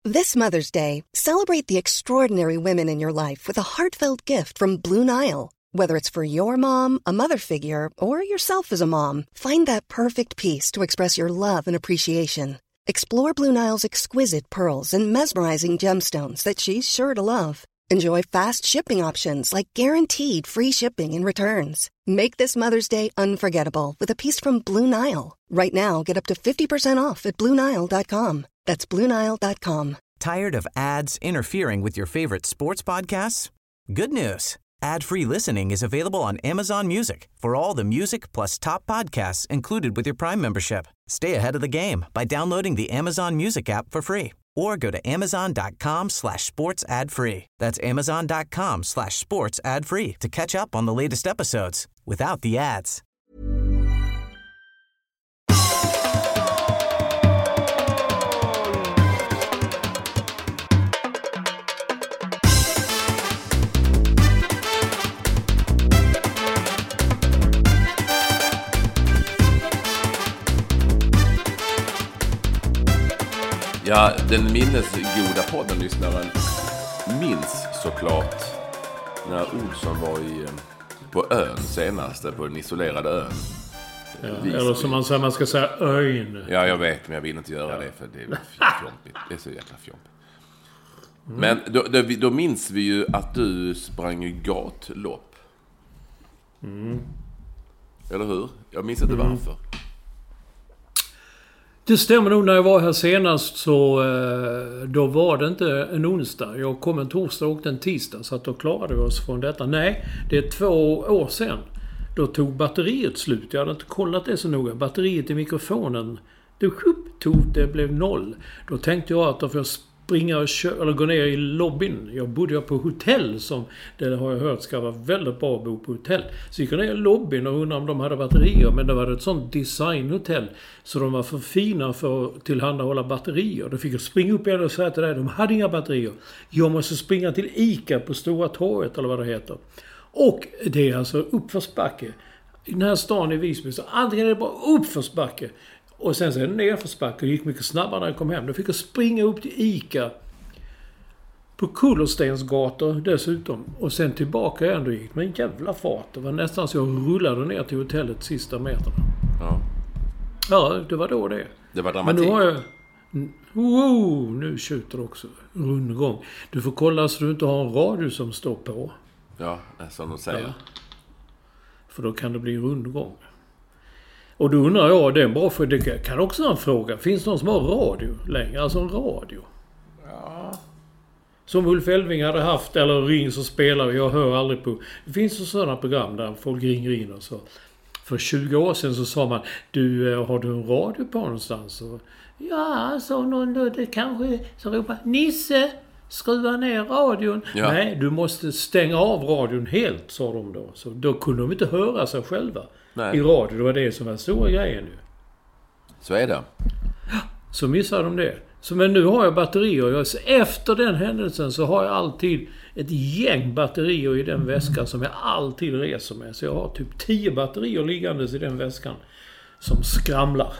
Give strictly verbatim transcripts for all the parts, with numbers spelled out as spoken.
This Mother's Day, celebrate the extraordinary women in your life with a heartfelt gift from Blue Nile. Whether it's for your mom, a mother figure, or yourself as a mom, find that perfect piece to express your love and appreciation. Explore Blue Nile's exquisite pearls and mesmerizing gemstones that she's sure to love. Enjoy fast shipping options like guaranteed free shipping and returns. Make this Mother's Day unforgettable with a piece from Blue Nile. Right now, get up to fifty percent off at blue nile dot com. That's blue nile dot com. Tired of ads interfering with your favorite sports podcasts? Good news. Ad-free listening is available on Amazon Music for all the music plus top podcasts included with your Prime membership. Stay ahead of the game by downloading the Amazon Music app for free or go to amazon.com slash sports ad free. That's amazon.com slash sports ad free to catch up on the latest episodes without the ads. Ja, den minnesgoda podden-lyssnaren minns såklart när Olsson var i, på ön senast, på den isolerade ön. Ja, eller som man säger, man ska säga ön. Ja, jag vet, men jag vill inte göra ja. det för det är fjompigt. Det är så jäkla fjompigt. Mm. Men då, då, då minns vi ju att du sprang gatlopp. Mm. Eller hur? Jag minns inte mm. varför. Det stämmer nog, när jag var här senast så då var det inte en onsdag. Jag kom en torsdag och åkte en tisdag, så att då klarade vi oss från detta. Nej, det är två år sedan. Då tog batteriet slut. Jag hade inte kollat det så noga. Batteriet i mikrofonen, det tog, det blev noll. Då tänkte jag att då får jag springa och kö- eller gå ner i lobbyn. Jag bodde på hotell, som det har jag hört ska vara väldigt bra att bo på hotell. Så gick jag ner i lobbyn och undrade om de hade batterier. Men det var ett sånt designhotell, så de var för fina för att tillhandahålla batterier. Då fick jag springa upp igen och säga till dig, de hade inga batterier. Jag måste springa till ICA på Stora torget eller vad det heter. Och det är alltså uppförsbacke. I den här stan i Visby så antingen är det bara uppförsbacke. Och sen så är det nerförsbacke. Det gick mycket snabbare när jag kom hem. Då fick jag springa upp till ICA på Kullerstensgator dessutom. Och sen tillbaka igen. Då gick med en jävla fart. Det var nästan så jag rullade ner till hotellet sista meterna. Ja. Ja, det var då det. Det var dramatik. Men nu har jag... Wow, nu skjuter också rundgång. Du får kolla så du inte har en radio som står på. Ja, som de säger. Ja. För då kan det bli rundgång. Och då undrar jag, det är bra, för det kan också vara en fråga. Finns det någon som har radio längre? Alltså en radio? Ja. Som Ulf Elving hade haft, eller Ring så spelar, jag hör aldrig på. Det finns ju sådana program där folk ringer in och så. För tjugo år sedan så sa man, du, har du en radio på någonstans? Och, ja, så någon då, det kanske, så ropar Nisse, skruva ner radion. Ja. Nej, du måste stänga av radion helt, sa de då. Så då kunde de inte höra sig själva. Nej. I radio. Det var det som var stora grejen nu. Så är det. Så missade de det. Så, men nu har jag batterier. Jag, efter den händelsen så har jag alltid ett gäng batterier i den väskan som jag alltid reser med. Så jag har typ tio batterier liggandes i den väskan som skramlar.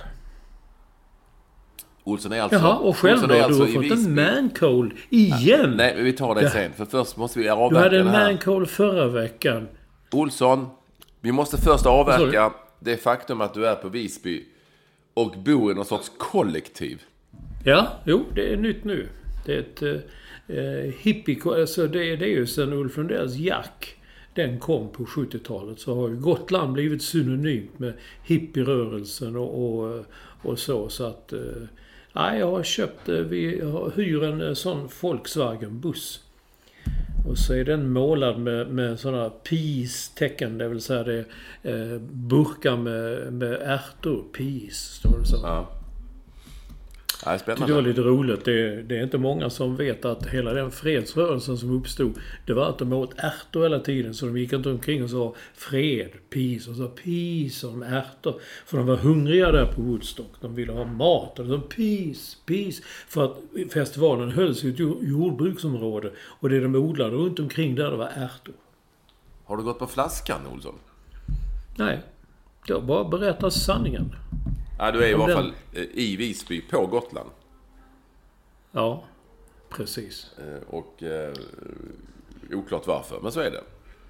Olsson är alltså... Jaha, och själv då, alltså du har fått en man-cold igen. Ja, nej, men vi tar det sen. För först måste vi avverka. Du hade en här. man-cold förra veckan. Olsson, vi måste först avverka det faktum att du är på Visby och bor i någon sorts kollektiv. Ja, jo, det är nytt nu. Det är ett eh, hippie... Alltså det, det är ju sen Ulf Lundells Jack. Den kom på sjuttiotalet, så har ju Gotland blivit synonymt med hippierörelsen och, och, och så. Så att... Eh, nej, jag har köpt... Vi hyr en sån Volkswagen-buss. Och så är den målad med, med sådana peace-tecken, det vill säga det är eh, burkar med, med ärtor. Peace, står det så. Ja. Ja, det är spännande. Det var lite roligt. Det, det är inte många som vet att hela den fredsrörelsen som uppstod, det var att de åt ärtor hela tiden. Så de gick inte omkring och sa fred, peace, och så peace och ärtor. För de var hungriga där på Woodstock. De ville ha mat. Och de sa peace, peace. För att festivalen hölls i ett jordbruksområde. Och det de odlade runt omkring där, det var ärtor. Har du gått på flaskan, Olsson? Nej. Jag bara berättar sanningen. Ja, du är i alla fall i Visby på Gotland. Ja. Precis. Eh, och eh, oklart varför, men så är det.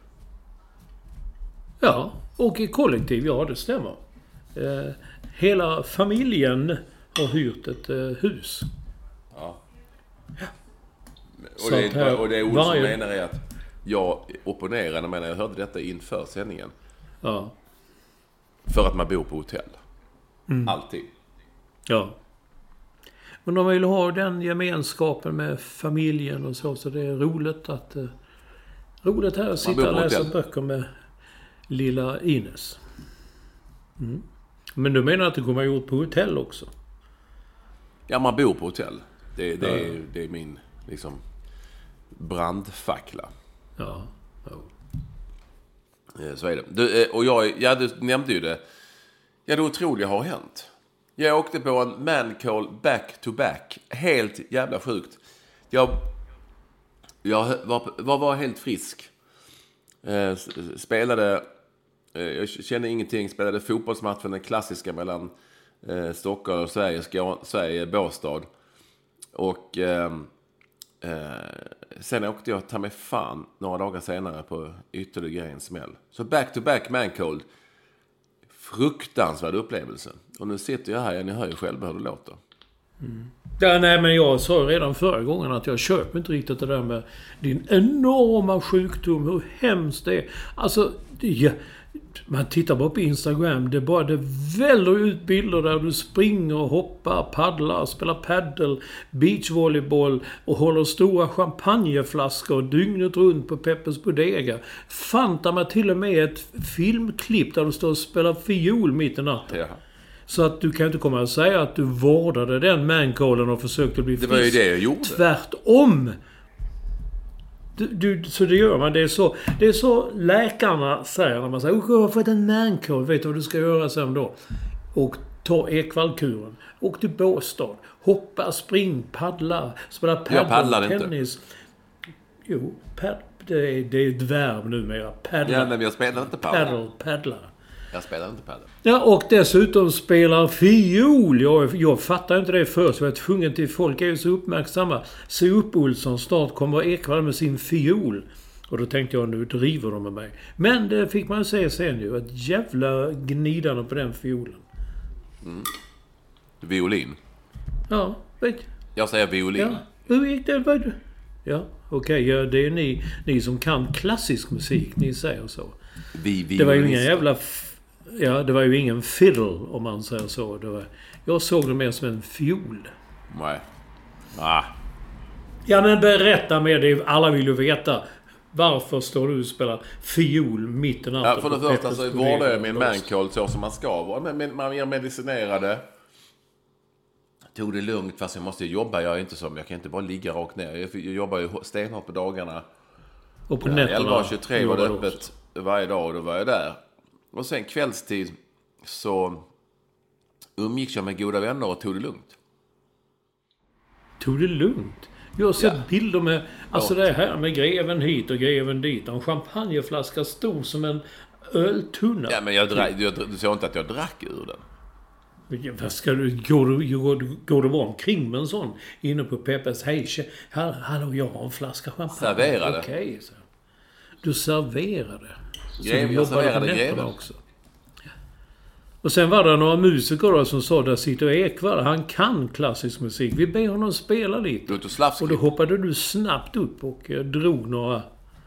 Ja, och i kollektiv, ja det stämmer. Eh, hela familjen har hyrt ett eh, hus. Ja. Ja. Och det, är, och det är Olsson varje... menar är att jag opponerade, men jag hörde detta inför sändningen. Ja. För att man bor på hotell. Mm. Alltid. Ja. Men de vill ha den gemenskapen med familjen och så, så det är roligt att eh, roligt här att sitta och läsa hotell. Böcker med lilla Ines. Mm. Men du menar att det kommer att gjort på hotell också? Ja, man bor på hotell. Det, det, ja. är, det är min liksom brandfackla. Ja. Ja. Så är det. Du, och jag, ja, du nämnde ju det. Ja, det otroliga har hänt. Jag åkte på en man-call back to back. Helt jävla sjukt. Jag, jag var, var, var helt frisk. Eh, spelade... Eh, jag kände ingenting. Spelade fotbollsmatchen, den klassiska mellan eh, Stockholm och Sverige, Sverige Båstad. Och... Eh, Eh, sen åkte jag ta mig fan några dagar senare på ytterligare en smäll. Så back to back man cold. Fruktansvärd upplevelse. Och nu sitter jag här igen, ni hör ju själv hur det låter. Mm. Ja, nej, men jag sa redan förra gången att jag köper inte riktigt det där med din enorma sjukdom, hur hemskt det är. Alltså, det, man tittar bara på Instagram, det bara det väller ut bilder där du springer och hoppar, paddlar, spelar paddle, beachvolleyboll och håller stora champagneflaskor dygnet runt på Peppes Bodega. Fanta mig till och med ett filmklipp där du står och spelar fiol mitt i natten. Ja. Så att du kan inte komma och säga att du vårdade den mancallen och försökte bli frisk. Det var ju det jag gjorde. Tvärtom! Du, du, så det gör man. Det är så, det är så läkarna säger när man säger jag har fått en mancall. Vet du vad du ska göra sen då? Och ta Ekvallkuren. Åk till Båstad. Hoppa, spring, paddla. Spela paddle, tennis. Inte. Jo, pad, det, är, det är ett verb numera. Paddla. Ja, men jag spelar inte paddla. Paddle, paddla. Jag spelar inte paddle. Ja, och dessutom spelar fiol. Jag, jag fattar inte det först. Jag var tvungen till folk är ju så uppmärksamma. Se upp Olsson, snart kommer Ekvall med sin fiol. Och då tänkte jag, nu driver de med mig. Men det fick man se sen ju. Ett jävla gnidande på den fiolen. Mm. Violin. Ja, vet. Jag säger violin. Ja. Hur gick det? Vad? Ja, okej. Okay, ja, det är ni, ni som kan klassisk musik. Ni säger så. Vi, det var ju ingen jävla... F- ja, det var ju ingen fiddle om man säger så. Det var, jag såg det mer som en fiol. Nej. Ah. Ja, men berätta med det. Alla vill ju veta. Varför står du och spelar fiol mitt i natten? Ja, för det första så var det min mancall så som man ska vara. Men man är medicinerade. Tog det lugnt fast jag måste jobba. Jag är inte som, jag kan inte bara ligga rakt ner. Jag jobbar ju stenhårt på dagarna. Och på nätterna. elva tjugotre var det öppet också. Varje dag och då var jag där. Och sen kvällstid så umgicks jag med goda vänner och tog det lugnt. Tog det lugnt? Jag har sett ja. bilder med, alltså ja. det här med greven hit och greven dit. En champagneflaska stor som en öltunna. Ja, men jag, drack, jag, du såg inte att jag drack ur den. Vad ska du, går du, går, går du bara omkring med en sån inne på Peppes? Hej, hallå, jag har en flaska champagne. Serverade. Okej, okay, så. Du serverade. Grev, jag serverade greven också. Och sen var det några musiker då som sa, där sitter Ekvall, han kan klassisk musik. Vi ber honom spela lite. Och då hoppade du snabbt upp och eh, drog några...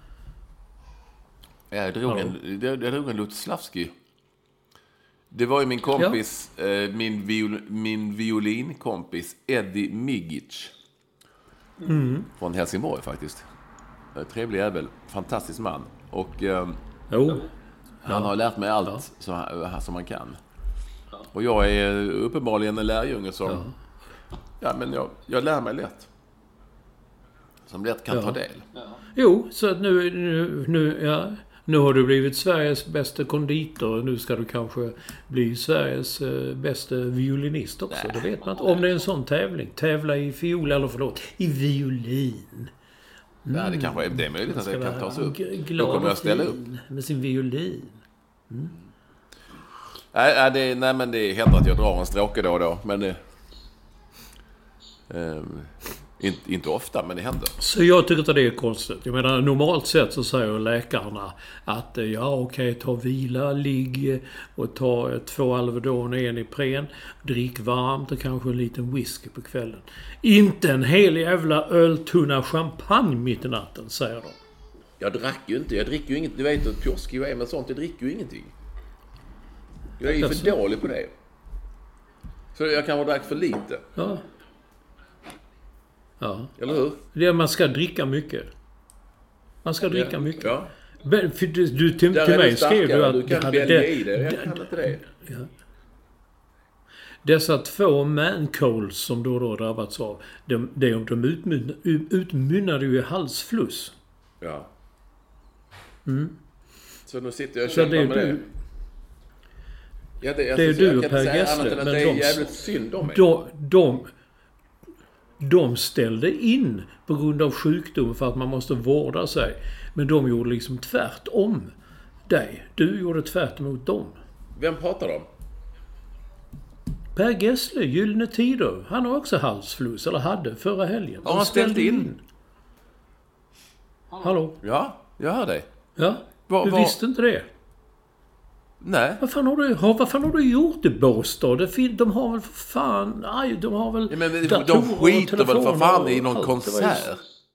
Ja, jag drog en, jag, jag drog en Lutoslawski. Det var ju min kompis, ja. eh, min, viol, min violinkompis Eddie Migic. Mm. Från Helsingborg faktiskt. Trevlig jävel, fantastisk man. Och eh, jo. han ja. har lärt mig allt ja. som, som man kan. Och jag är uppenbarligen en lärjunge som... Ja, ja men jag, jag lär mig lätt. Som lätt kan ja. ta del. Ja. Jo, så att nu, nu, nu, ja, nu har du blivit Sveriges bästa konditor. Och nu ska du kanske bli Sveriges eh, bästa violinist också. Nej. Det vet man inte. Om det är en sån tävling. Tävla i fiol, eller förlåt, i violin. Mm. Ja, det kanske är det möjligt att det kan tas upp. Då kommer jag ställa upp. Med sin violin. Mm. Nej, det, nej, men det händer att jag drar en stråke då och då. Men det, eh, Inte, inte ofta, men det händer. Så jag tycker att det är konstigt. Jag menar, normalt sett så säger läkarna att ja, okej, ta vila, ligg och ta två Alvedon och en Ipren. Drick varmt och kanske en liten whisky på kvällen. Inte en hel jävla öltunna champagne mitt i natten, säger de. Jag drack ju inte. Jag dricker ju inget. Du vet att pjosk är med sånt. Jag dricker ju ingenting. Jag är ju för dålig på det. Så jag kan ha drack för lite. Ja. Ja. Eller hur? Det är, man ska dricka mycket. Man ska dricka ja. mycket. Ja. Men, för du, du till, till mig skrev du att du kan hade välja det, i det. Jag kan inte det. Ja. Dessa två man-colds som då då drabbats av, de, de, de utmynnade, utmynnade ju i halsfluss. Ja. Mm. Så nu sitter jag och Så kämpar det är med du, det. Ja, det, det är alltså, du och Per Gessle. Men det är jävligt synd om mig. De, de, de ställde in på grund av sjukdom för att man måste vårda sig. Men de gjorde liksom tvärtom dig. Du gjorde tvärt emot dem. Vem pratar de? Per Gessle, Gyllene Tider. Han har också halsfluss, eller hade förra helgen. Ja, han ställde in. in. Hallå? Ja, jag hör dig. Ja, Va, du va? visste inte det? Nej. Vad fan har du, vad fan har du gjort i Båstad? De har väl för fan... Aj, de har väl... Ja, men de skiter väl för fan i någon allt. konsert.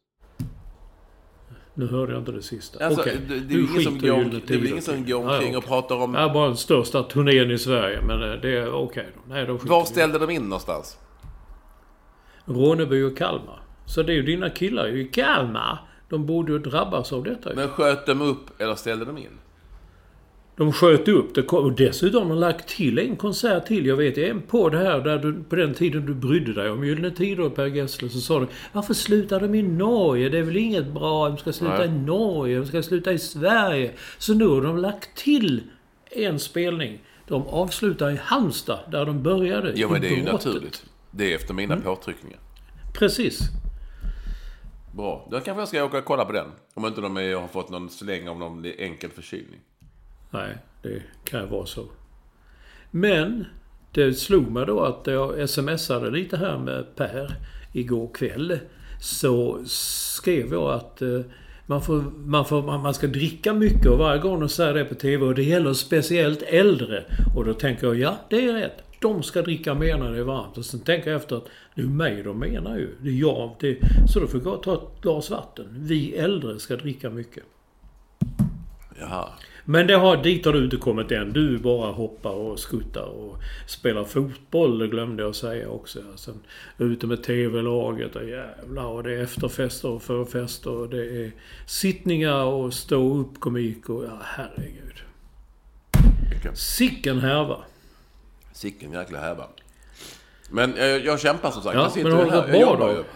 Nu hörde jag inte det sista. Alltså, Okej, det, det är ingen som går, det är ingen som går omkring ja, och pratar om... Det är bara den största turnén i Sverige, men det är okej då. Nej, de Var ställde de in någonstans? Ronneby och Kalmar. Så det är ju dina killar i Kalmar. De borde ju drabbas av detta. Men sköt de upp eller ställde de in? De sköt upp det, och dessutom har de lagt till en konsert till. Jag vet en på det här där du, på den tiden du brydde dig om Gyllene Tider och Per Gessle, så sa du: varför slutar de i Norge? Det är väl inget bra, de ska sluta Nej. i Norge, de ska sluta i Sverige. Så nu har de lagt till en spelning. De avslutar i Halmstad där de började. Jo, men det är ju brottet. naturligt. Det är efter mina mm. påtryckningar. Precis. Bra, då kanske jag ska åka och kolla på den. Om inte de är, har fått någon släng av någon enkel förkylning. Nej, det kan ju vara så. Men det slog mig då att jag smsade lite här med Per igår kväll. Så skrev jag att man, får, man, får, man ska dricka mycket, och varje gång de säger det på tv, och det gäller speciellt äldre. Och då tänker jag, ja, det är rätt. De ska dricka mer när det är varmt. Och sen tänker jag efter att det är mig de menar ju. Det är jag. Det, så då får jag ta ett glas vatten. Vi äldre ska dricka mycket. Jaha. Men det har, dit har du inte kommit än. Du bara hoppar och skuttar och spelar fotboll, det glömde jag säga också. Sen ute med tv-laget och jävlar, och det är efterfester och förfester och det är sittningar och stå upp komik och ja, herregud. Sicken härva. Sicken jäkla härva. Men jag, jag kämpar som sagt. Ja, jag sitter men har här. det Jag bra då? ju.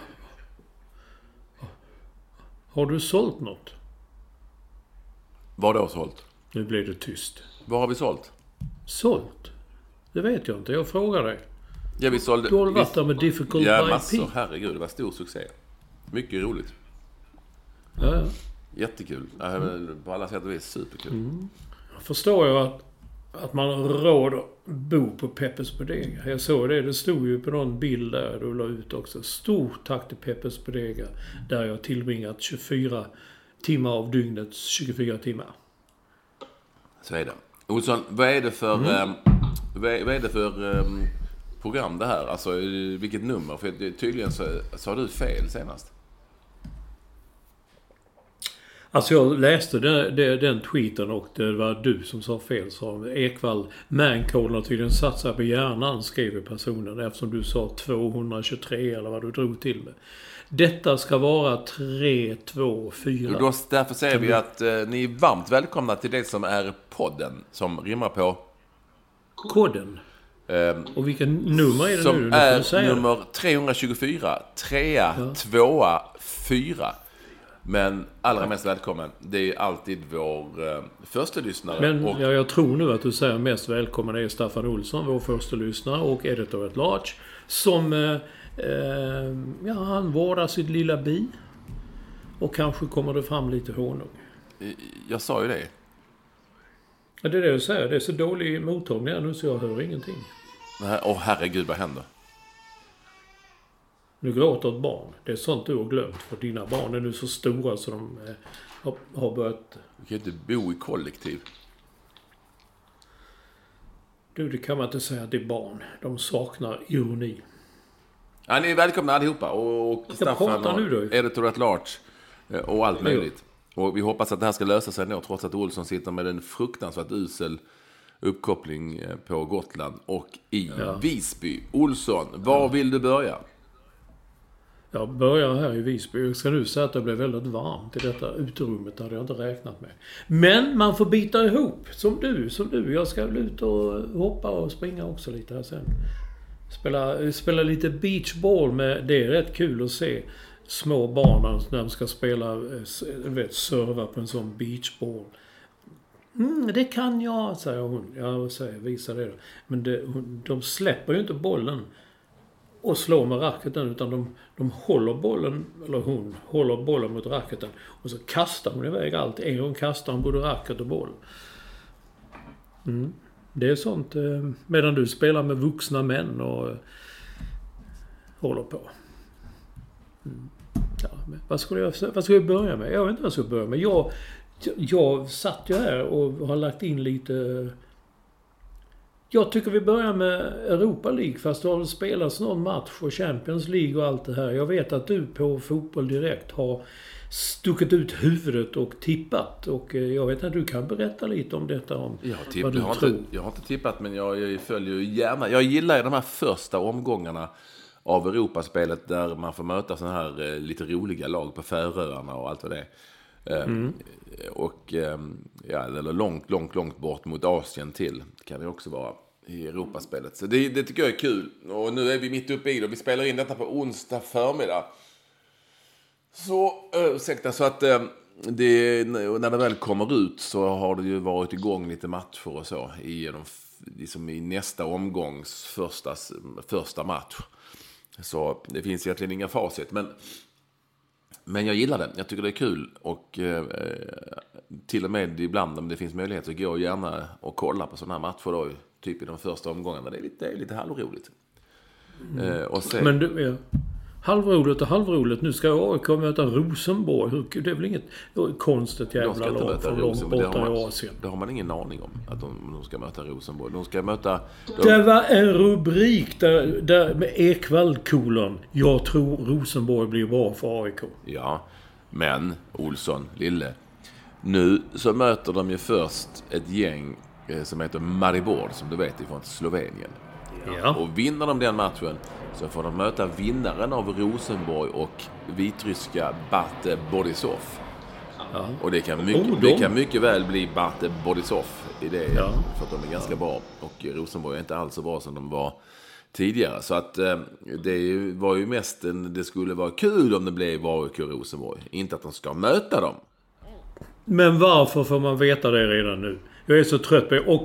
Har du sålt något? Vad då sålt? Nu blir det tyst. Vad har vi sålt? Sålt? Det vet jag inte. Jag frågar dig. Ja, vi sålde... Du har varit där med Difficult ja, by massor. P. Herregud, det var stor succé. Mycket roligt. Ja, ja. Jättekul. Mm. På alla sätt och vis superkul. Mm. Jag förstår ju att, att man har råd att bo på Peppes Bodega. Jag såg det. Det stod ju på någon bild där du la ut också. Stort tack till Peppes Bodega. Där jag tillbringat tjugofyra timmar av dygnets tjugofyra timmar. Så är det. Olsson, vad är det för, mm. um, vad, är, vad är det för um, program det här? Alltså, vilket nummer? För tydligen så sa du fel senast. Alltså jag läste den, den, den tweeten och det var du som sa fel. Så Ekvall, Mancold har tydligen satsat på hjärnan, skriver personen, eftersom du sa tvåhundratjugotre eller vad du drog till med. Detta ska vara tre, två, fyra. Då, därför säger vi att eh, ni är varmt välkomna till det som är podden, som rimmar på koden. Eh, och vilken nummer är det som nu? Som är nummer trehundratjugofyra, trea, ja. tvåa, fyra. Men allra mest välkommen, det är alltid vår eh, första lyssnare. Men och... ja, jag tror nu att du säger mest välkommen är Staffan Olsson, vår första lyssnare och editor at large, som eh, eh, ja, han vårdar sitt lilla bi och kanske kommer det fram lite honung. Jag sa ju det. Ja, det är det du säger. Det är så dålig mottagning nu så jag hör ingenting. Åh, oh, herregud, vad händer? Nu gråter ett barn. Det är sånt du har glömt. För dina barn är nu så stora så de eh, har, har börjat... Du kan inte bo i kollektiv. Du, det kan man inte säga till barn. De saknar ironi. Ja, ni är välkomna allihopa. Och, och Staffan och Editor at Large och allt möjligt. Och vi hoppas att det här ska lösa sig nu, trots att Olsson sitter med en fruktansvärt usel uppkoppling på Gotland och i ja. Visby. Olsson, var vill du börja? Jag börjar här i Visby. Jag ska nu säga att det blev väldigt varmt i detta uterummet. Det hade jag inte räknat med. Men man får bita ihop. Som du, som du. Jag ska ut och hoppa och springa också lite här sen. Spela, spela lite beachball med... Det är rätt kul att se små barn när de ska spela, vet, serva på en sån beachball. Mm, det kan jag, säger hon. Jag säger, visa det då. Men det, de släpper ju inte bollen och slår med racketen, utan de, de håller bollen, eller hon håller bollen mot racketen och så kastar hon iväg allt. En gång kastar hon både racket och boll. Mm. Det är sånt, eh, medan du spelar med vuxna män och eh, håller på. Mm. Ja, men vad skulle jag, vad skulle jag börja med? Jag vet inte vad jag ska börja med. Jag, jag satt ju här och har lagt in lite... Jag tycker vi börjar med Europa League, fast det har spelats någon match och Champions League och allt det här. Jag vet att du på Fotboll Direkt har stuckit ut huvudet och tippat. Och jag vet att du kan berätta lite om detta, om jag har tipp, vad du jag har tror. Inte, jag har inte tippat, men jag, jag följer ju gärna. Jag gillar ju de här första omgångarna av Europaspelet där man får möta såna här eh, lite roliga lag på Färöarna och allt vad det är. Eh, mm. Och eh, ja, eller långt, långt, långt bort mot Asien till kan det också vara i Europaspelet. Så det, det tycker jag är kul. Och nu är vi mitt uppe i det. Vi spelar in detta på onsdag förmiddag. Så, äh, ursäkta, så att äh, det, när det väl kommer ut så har det ju varit igång lite matcher och så i, de, liksom i nästa omgångs första, första match. Så det finns egentligen inga facit, men, men jag gillar det. Jag tycker det är kul och eh, till och med ibland om det finns möjlighet så går jag gärna och kolla på sådana här matcher då, typ i de första omgångarna. Det är lite, det är lite halvroligt. Mm. Eh, och sen, men du, ja. Halvroligt och halvroligt. Nu ska A I K möta Rosenborg. Det är väl inget konstigt jävla lag från långt borta i Asien. Det har man ingen aning om att de, de ska möta Rosenborg. De ska möta... De... Det var en rubrik där, där med Ekvall kolon. Jag tror Rosenborg blir bra för A I K. Ja, men Olsson, lille. Nu så möter de ju först ett gäng eh, som heter Maribor, som du vet, ifrån Slovenien. Ja. Och vinner de den matchen så får de möta vinnaren av Rosenborg och vitryska Bate Borisov. Ja. Och det kan, mycket, oh, det kan mycket väl bli Bate Borisov i det, ja. För att de är ganska ja. bra. Och Rosenborg är inte alls så bra som de var tidigare. Så att eh, det var ju mest en, det skulle vara kul om det blev A I K Rosenborg. Inte att de ska möta dem. Men varför får man veta det redan nu? Jag är så trött på det. Och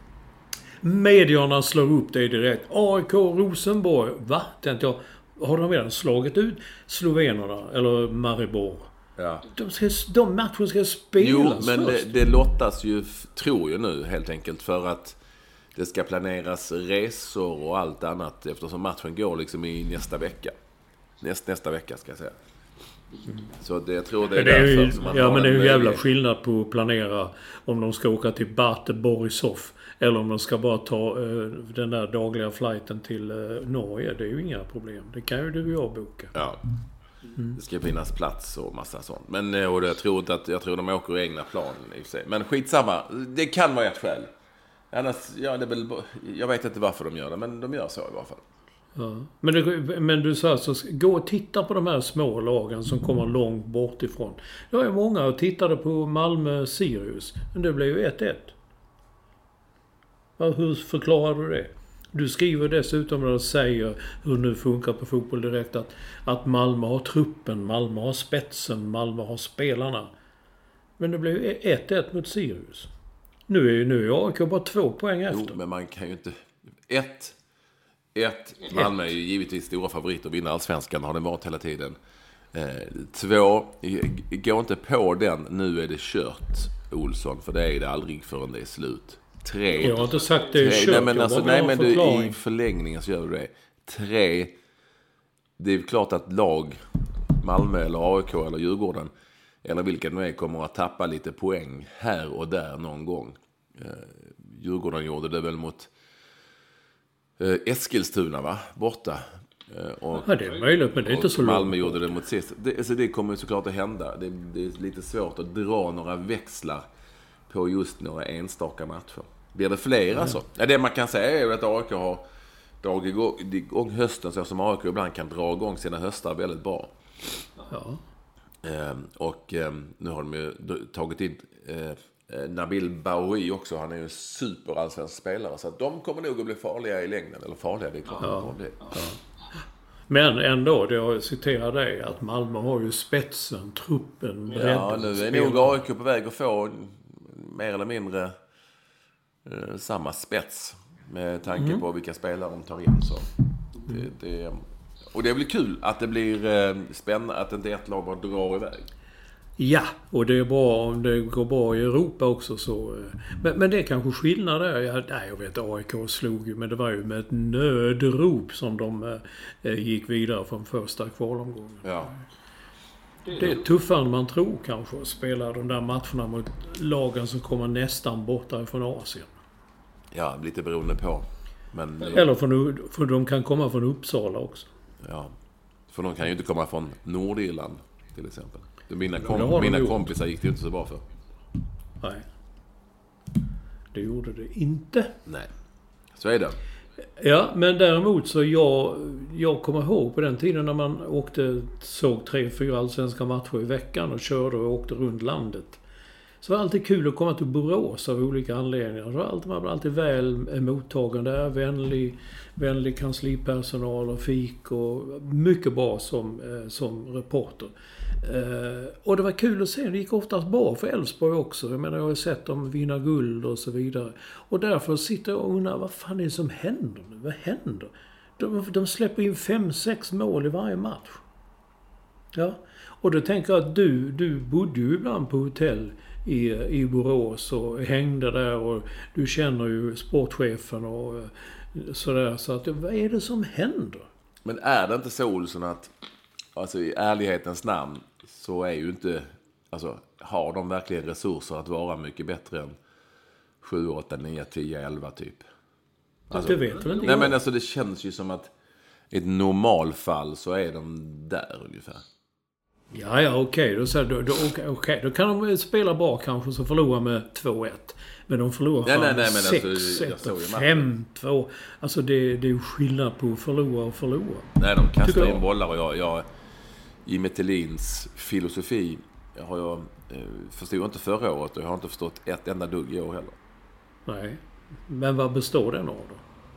medierna slår upp det direkt. A I K Rosenborg. Va? Tänkte jag. Har de redan slagit ut slovenerna? Eller Maribor? Ja. De, ska, de matcherna ska spelas. Jo, men det, det lottas ju, tror jag nu, helt enkelt för att det ska planeras resor och allt annat eftersom matchen går liksom i nästa vecka. Näst, nästa vecka ska jag säga. Mm. Så det, jag tror det är, det är därför ju, som man ja, men det är ju en jävla skillnad på att planera om de ska åka till Bate Borisov eller om de ska bara ta uh, den där dagliga flighten till uh, Norge. Det är ju inga problem. Det kan ju du och jag boka. Ja. Mm. Det ska finnas plats och massa sånt. Men och jag tror inte att jag tror de åker i egna plan i och för sig. Men skitsamma. Det kan vara ett skäl. Annars, ja, det är väl, jag vet inte varför de gör det, men de gör så i alla fall. Ja. Men, det, men du sa så gå och titta på de här små lagen som kommer långt bort ifrån. Det var ju många och tittade på Malmö Sirius. Men det blev ju ett ett. Hur förklarar du det? Du skriver dessutom när du säger hur det nu funkar på Fotboll Direkt att, att Malmö har truppen, Malmö har spetsen, Malmö har spelarna. Men det blev ju ett ett mot Sirius. Nu är ju nu är A I K bara två poäng efter. Jo, men man kan ju inte... Ett... Ett, Malmö är ju givetvis stora favoriter och vinner allsvenskan, har den varit hela tiden. Eh, två, gå inte på den, nu är det kört, Olsson, för det är det aldrig förrän det är slut. Tre, jag har inte sagt det är tre, kört. Nej, men, alltså, nej, men du, i förlängningen så gör du det. Tre, det är klart att lag, Malmö eller A I K eller Djurgården, eller vilken nu är, kommer att tappa lite poäng här och där någon gång. Eh, Djurgården gjorde det väl mot eh, Eskilstuna, va? Borta. Eh, och, ja, det är möjligt, men det är inte så långt. Malmö gjorde det mot sist. Det, alltså det kommer ju såklart att hända. Det, det är lite svårt att dra några växlar på just några enstaka matcher. Blir det fler mm. alltså? Ja, det man kan säga är att A I K har dragit igång, igång hösten, så som A I K ibland kan dra igång sina höstar väldigt bra. Ja. Ehm, och ehm, nu har de ju tagit in eh, Nabil Bahoui också. Han är ju en superallsvensk spelare, så att de kommer nog att bli farliga i längden. Eller farliga, det är klart. Ja. Det. Ja. Men ändå, det jag citerar dig, att Malmö har ju spetsen, truppen, bredden. Ja, nu är nog A I K på väg att få mer eller mindre eh, samma spets med tanke mm. på vilka spelare de tar in. Så det, det, och det blir kul att det blir eh, spännande att inte ett lag bara drar iväg. Ja, och det är bra om det går bra i Europa också. Så. Men, men det är kanske skillnad där. Jag, nej, jag vet, A I K slog ju, men det var ju med ett nödrop som de eh, gick vidare från första kvalomgången. Ja. Det är tuffare än man tror kanske att spela de där matcherna mot lagen som kommer nästan borta från Asien. Ja, lite beroende på. Men, eller för, för de kan komma från Uppsala också. Ja, för de kan ju inte komma från Nordirland till exempel. Mina, kom, mina kompisar gick det inte så bra för. Nej. Det gjorde det inte. Nej, så är det. Ja, men däremot så jag, jag kommer ihåg på den tiden när man åkte, såg tre, fyra allsvenska matcher i veckan och körde och åkte runt landet. Så var det alltid kul att komma till Borås av olika anledningar. Så var alltid, man var alltid väl mottagande där, vänlig, vänlig kanslipersonal och fik och mycket bra som, eh, som reporter. Eh, och det var kul att se, det gick oftast bra för Elfsborg också. Jag menar, jag har sett dem vinna guld och så vidare. Och därför sitter jag och undrar, vad fan är det som händer nu? Vad händer? De, de släpper in fem, sex mål i varje match. Ja, och då tänker jag att du, du bodde ju ibland på hotell i, i Borås och hängde där och du känner ju sportchefen och sådär. Så att, vad är det som händer? Men är det inte så, Olsson, att alltså i ärlighetens namn så är ju inte, alltså har de verkligen resurser att vara mycket bättre än sju, åtta, nio, tio, elva typ? Alltså, det vet väl inte nej, jag. men alltså det känns ju som att i ett normalfall så är de där ungefär. Ja, ja, okej. Okay. Då, då, okay, okay. då kan de spela bra kanske, så förlora med två ett. Men de förlorar nej, nej, nej, sex ett och fem två. Alltså det, det är ju skillnad på att förlora och förlora. Nej, de kastar in bollar och jag, jag i Metellins filosofi jag har jag eh, förstod inte förra året och jag har inte förstått ett enda dugg i år heller. Nej. Men vad består den av då?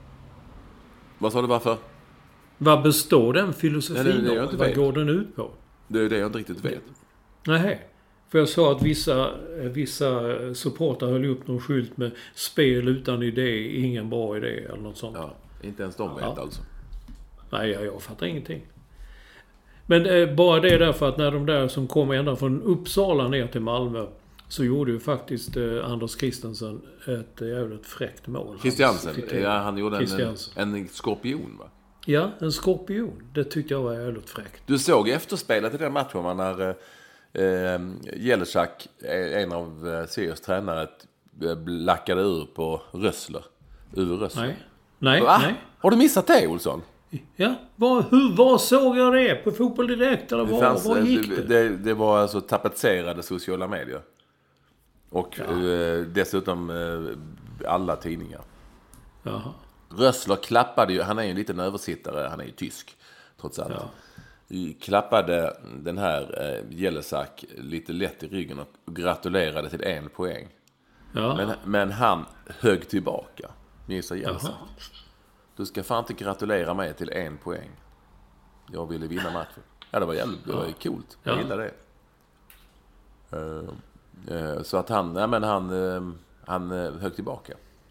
Vad sa du, varför? Vad består den filosofin nej, nej, av? Vad går den ut på? Det är det jag inte riktigt vet. Nej. För jag sa att vissa, vissa supportrar höll upp någon skylt med spel utan idé, ingen bra idé eller något sånt. Ja, inte ens de vet ja. alltså. Nej, jag, jag fattar ingenting. Men eh, bara det är därför att när de där som kom ända från Uppsala ner till Malmö så gjorde ju faktiskt eh, Anders Christensen ett jävligt fräckt mål. Christiansen? Ja, han gjorde en, en skorpion, va? Ja, en skorpion. Det tyckte jag var jävligt fräckt. Du såg efterspelet i den matchen när eh, Jelsak, en av eh, Sirius tränare, lackade ur på Rössler. Ur Rössler. Nej. Nej, Va? nej. Har du missat det, Olsson? Ja, var, hur, var såg jag det? På Fotboll Direkt eller var, fanns, var gick det? det? Det var alltså tapetserade sociala medier. Och ja. eh, dessutom eh, alla tidningar. Jaha. Rössler klappade ju, han är ju en liten översittare, han är ju tysk trots allt. Ja. Klappade den här eh, Jelsak lite lätt i ryggen och gratulerade till en poäng. Ja. Men, men han högg tillbaka, Misa Jelsak. Du ska fan inte gratulera mig till en poäng. Jag ville vinna matchen. Ja, det var jävligt, det var coolt. Jag ja. gillade det. Uh, uh, så att han, nej men han, uh, han uh, högg tillbaka.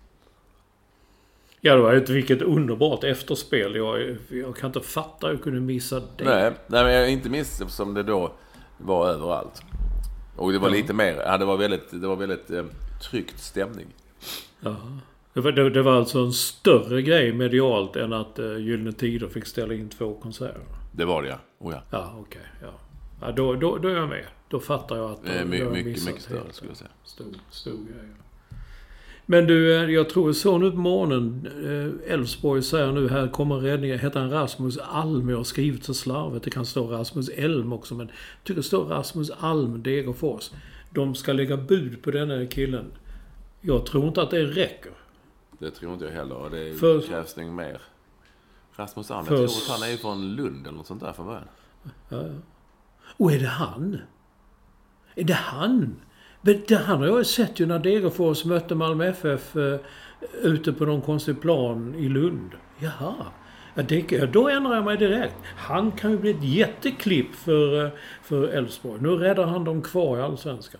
Ja, det var ett vilket underbart efterspel. Jag, jag kan inte fatta hur jag kunde missa det. Nej, nej, men jag inte minst som det då var överallt. Och det var ja. lite mer, ja, det var väldigt, det var väldigt eh, tryckt stämning. Ja. Det var, det var alltså en större grej medialt än att uh, Gyllene Tider fick ställa in två konserter. Det var det, ja. Oh, ja. Ja, okej. Okay, ja. Ja, då, då, då är jag med. Då fattar jag att... Det är my- mycket, mycket större, helt, skulle jag säga. Stor, stor grej. Men du, jag tror jag såg nu på morgonen, Elfsborg säger nu, här kommer räddningen, heter han Rasmus Alm, jag har skrivit så slarvet, det kan stå Rasmus Elm också, men jag tycker det står Rasmus Alm, Degerfors. De ska lägga bud på den här killen. Jag tror inte att det räcker. Det tror inte jag heller, det för, krävs nog mer. Rasmus Alm, jag tror att han är från Lund eller något sånt där från början. Ja, ja. Och är det han? Är det han? Men det han har jag sett ju när Degerfors mötte Malmö F F uh, ute på någon konstig plan i Lund. Jaha. Ja, det, då ändrar jag mig direkt. Han kan ju bli ett jätteklipp för, uh, för Elfsborg. Nu räddar han dem kvar i Allsvenskan.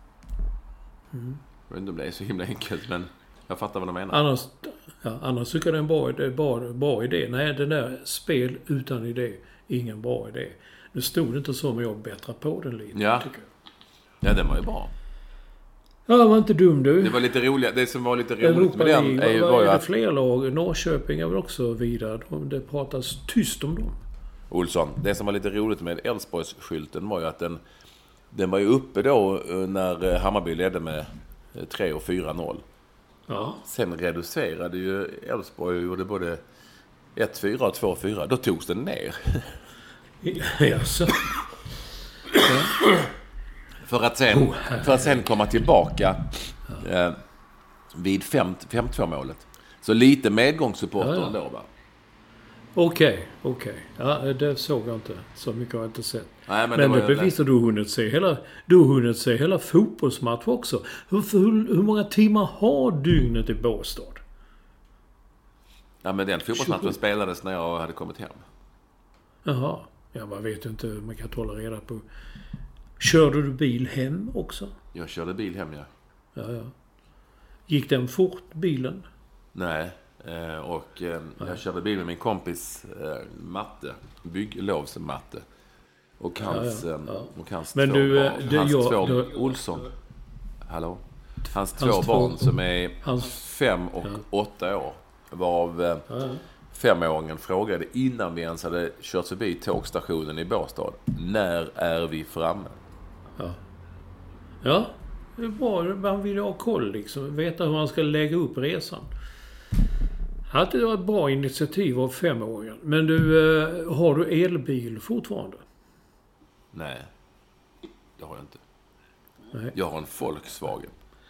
Mm. Jag vet inte om det är så himla enkelt, men jag fattar vad de menar. Annars, ja, annars tycker jag det är en bra, det är bra, bra idé. Nej, det där spel utan idé, ingen bra idé. Nu stod det inte så, men jag bättra på den lite, ja. tycker jag. Ja, den var ju bra. Ja, det var inte dum du. Det var lite roligt. Det som var lite roligt Europa med den är, är, var var ju är det att... fler lag. Norrköping är väl också vidare. Det pratas tyst om dem. Olsson, det som var lite roligt med Elfsborgsskylten var ju att den, den var ju uppe då när Hammarby ledde med tre och fyra noll. Ja. Sen reducerade ju Elfsborg och gjorde både ett fyra och två fyra. Då togs den ner. Jaså. Ja. För att sen, oh, för att sen komma tillbaka eh, vid fem två målet. Så lite medgångssupporter ja, ja. Då, va? Okej, okay, okej. Okay. Ja, det såg jag inte. Så mycket har jag inte sett. Nej, men men det, det bevisar du har hunnit se hela, du har hunnit se hela fotbollsmatch också. Hur, hur, hur många timmar har dygnet i Båstad? Ja, men den fotbollsmatchen spelades när jag hade kommit hem. Jaha. Ja, man vet ju inte hur man kan hålla reda på. Körde du bil hem också? Jag körde bil hem, ja. Ja, ja. Gick den fort, bilen? Nej, eh, och eh, jag körde bil med min kompis eh, Matte, bygglovsmatte. Och hans, ja, ja, ja. Och hans Men två du, barn. Det, hans jag, två, det, Olsson. Hallå? Hans, hans två två barn som är hans, fem och ja. åtta år. Varav eh, ja, ja. femåringen frågade innan vi ens hade kört förbi tågstationen i Båstad. När är vi framme? Ja. Ja, det är bra. Man vill ha koll liksom. Veta hur man ska lägga upp resan. Det var ett bra initiativ av femåringen. Men du, har du elbil fortfarande? Nej, det har jag inte. Nej. Jag har en Volkswagen.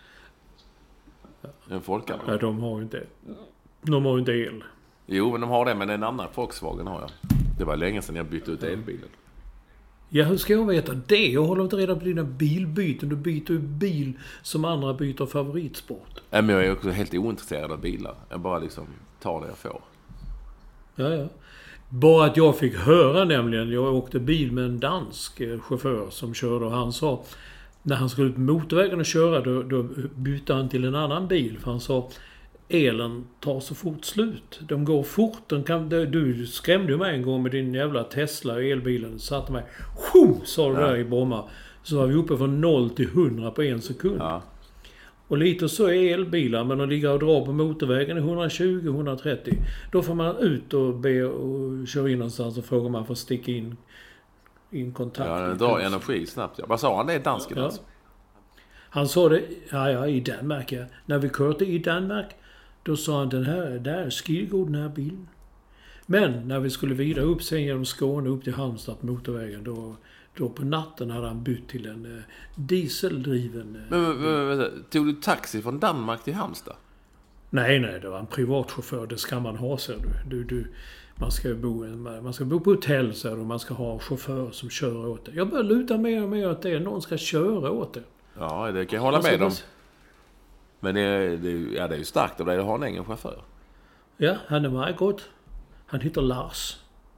En Volkswagen. Nej, de har ju inte. De har ju inte el. Jo, men de har det, men en annan Volkswagen har jag. Det var länge sedan jag bytte ut elbilen. Ja, hur ska jag veta det? Jag håller inte reda på dina bilbyten. Du byter ju bil som andra byter favoritsport. Nej, men jag är också helt ointresserad av bilar. Jag bara liksom tar det jag får. Ja, ja. Bara att jag fick höra nämligen. Jag åkte bil med en dansk chaufför som körde och han sa när han skulle ut på motorvägen och köra då, då bytte han till en annan bil. För han sa elen tar så fort slut. De går fort. De kan, du skrämde ju mig en gång med din jävla Tesla och elbilen. Satte mig. Sjum, sa du ja. Där i Bromma. Så var vi uppe från noll till hundra på en sekund. Ja. Och lite så är elbilar. Men de ligger och drar på motorvägen i hundratjugo till hundratrettio. Då får man ut och be och köra in någonstans och fråga om man får sticka in, in kontakt. Ja, den drar energi snabbt. Ja. Vad sa han? Det är dansken ja. alltså? Han sa det, ja, ja, i Danmark. Ja. När vi körde i Danmark då sa han, den här, där är skidgod den här bilen. Men när vi skulle vidare upp sen genom Skåne upp till Halmstad på motorvägen, då, då på natten hade han bytt till en eh, dieseldriven... Eh, men, men, men, tog du taxi från Danmark till Halmstad? Nej, nej, det var en privatchaufför. Det ska man ha, ser du. du, du man, ska bo, man ska bo på hotell, så och man ska ha chaufför som kör åt det. Jag börjar luta mer och mer att det är någon ska köra åt det. Ja, det kan jag hålla med om. Men det är, det, är, ja, det är ju starkt av dig att ha en egen chaufför. Ja, han är mycket gott. Han heter Lars.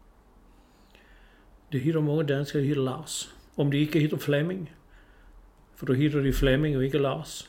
Det hittar många danskar heter Lars. Om de inte hittar Fleming. För då hittar de Fleming och inte Lars.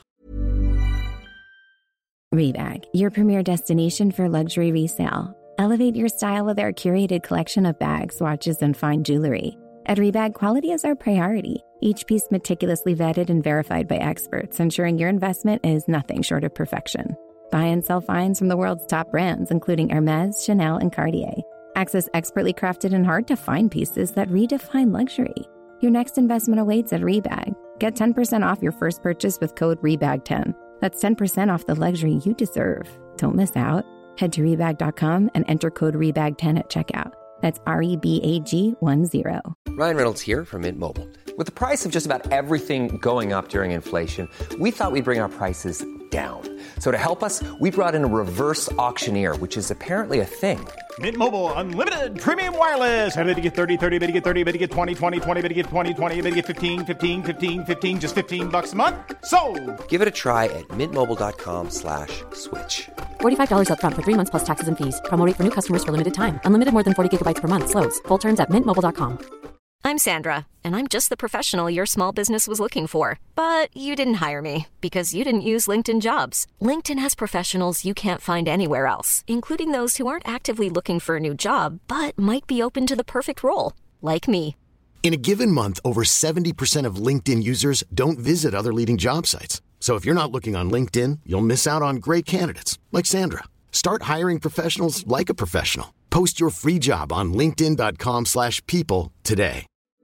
Rebag, your premier destination for luxury resale. Elevate your style with our curated collection of bags, watches, and fine jewelry. At Rebag, quality is our priority. Each piece meticulously vetted and verified by experts, ensuring your investment is nothing short of perfection. Buy and sell finds from the world's top brands, including Hermes, Chanel, and Cartier. Access expertly crafted and hard-to-find pieces that redefine luxury. Your next investment awaits at Rebag. Get ten percent off your first purchase with code rebag ten. That's ten percent off the luxury you deserve. Don't miss out. Head to rebag dot com and enter code rebag ten at checkout. That's R E B A G one zero. Ryan Reynolds here from Mint Mobile. With the price of just about everything going up during inflation, we thought we'd bring our prices down. So to help us, we brought in a reverse auctioneer, which is apparently a thing. Mint Mobile Unlimited Premium Wireless. How to get thirty, thirty, how to get thirty, how to get twenty, twenty, twenty, how to get twenty, twenty, how to get fifteen, fifteen, fifteen, fifteen, just fifteen bucks a month? Sold! Give it a try at mintmobile.com slash switch. forty-five dollars up front for three months plus taxes and fees. Promo rate for new customers for limited time. Unlimited more than forty gigabytes per month. Slows full terms at mint mobile dot com. I'm Sandra, and I'm just the professional your small business was looking for. But you didn't hire me because you didn't use LinkedIn Jobs. LinkedIn has professionals you can't find anywhere else, including those who aren't actively looking for a new job, but might be open to the perfect role, like me. In a given month, over seventy percent of LinkedIn users don't visit other leading job sites. So if you're not looking on LinkedIn, you'll miss out on great candidates like Sandra. Start hiring professionals like a professional. Post your free job on linkedin dot com slash people today.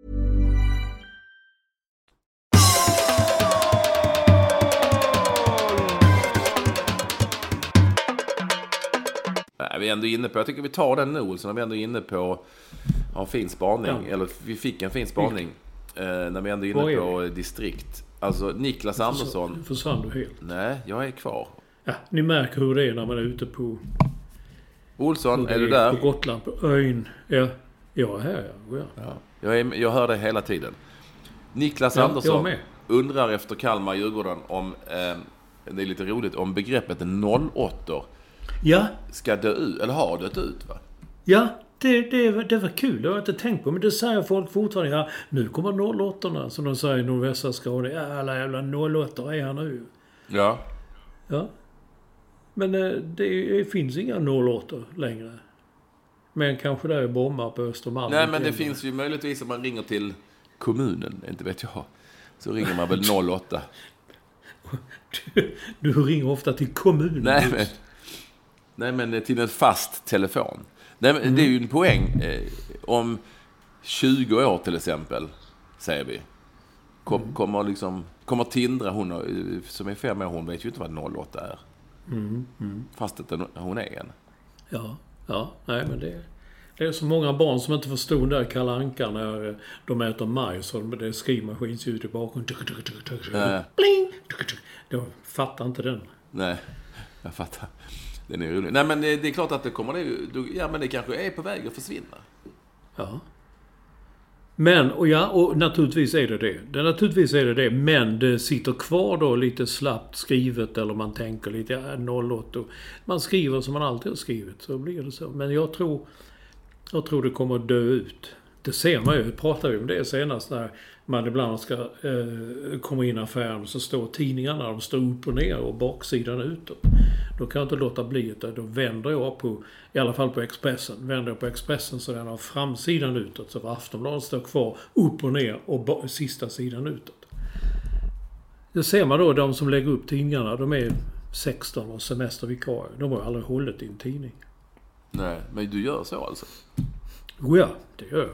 Vi är ändå inne på, jag tycker vi tar den nu, så när vi ändå är inne på en fin spaning, ja. Eller vi fick en fin spaning eh, när vi ändå är inne på distrikt. Alltså Niklas Andersson. Nu försvann du helt. Nej, jag är kvar. Ja, ni märker hur det är när man är ute på Olsson, är, är du där? På Gotland, på ön. Ja, jag är här, ja. ja. Jag, är, jag hör det hela tiden. Niklas ja, Andersson undrar efter Kalmar Djurgården om, eh, det är lite roligt, om begreppet noll åtta ja. ska dö ut, eller har dött ut, va? Ja, det, det, det var kul. Det har jag inte tänkt på. Men det säger folk fortfarande. Ja, nu kommer noll åtta som de säger i nordvästra Skåne. Ja, alla jävla noll åtta är här nu. Ja. Ja. Men det, det finns inga noll åtta längre. Men kanske där är bommar på Östermalm. Nej, men det finns ju möjligtvis om man ringer till kommunen. Inte vet jag. Så ringer man väl noll åtta. Du, du ringer ofta till kommunen. Nej, men... Nej, men till en fast telefon. Nej, men mm. det är ju en poäng. Eh, om tjugo år till exempel, säger vi. Kom, mm. Kommer liksom... Kommer Tindra, hon som är fem år, hon vet ju inte vad noll åtta är. Mm. Mm. Fast att hon är en. Ja, ja. Nej, men det, det är så många barn som inte förstod där Kalle Anka när de äter majs och det är skrivmaskinsljud i bakgrunden. Ja. Bling! De fattar inte den. Nej, jag fattar. Den är rolig. Nej, men det, det är klart att det kommer det, ja, men det kanske är på väg att försvinna. Ja. Men, och ja, och naturligtvis är det det. det. Naturligtvis är det det, men det sitter kvar då lite slappt skrivet, eller man tänker lite, ja, noll åtta. Man skriver som man alltid har skrivit, så blir det så. Men jag tror, jag tror det kommer att dö ut. Det ser man ju, pratar vi om det senast när man ibland ska eh, komma in i affären, så står tidningarna, de står upp och ner och baksidan utåt. Då kan jag inte låta bli det. Då vänder jag på, i alla fall på Expressen, vänder jag på Expressen så den har framsidan utåt, så Aftonbladet står kvar upp och ner och ba- sista sidan utåt. Det ser man då, de som lägger upp tidningarna, de är sexton och semestervikarier. De har aldrig hållit i en tidning. Nej, men du gör så alltså? Jo, ja, det gör jag.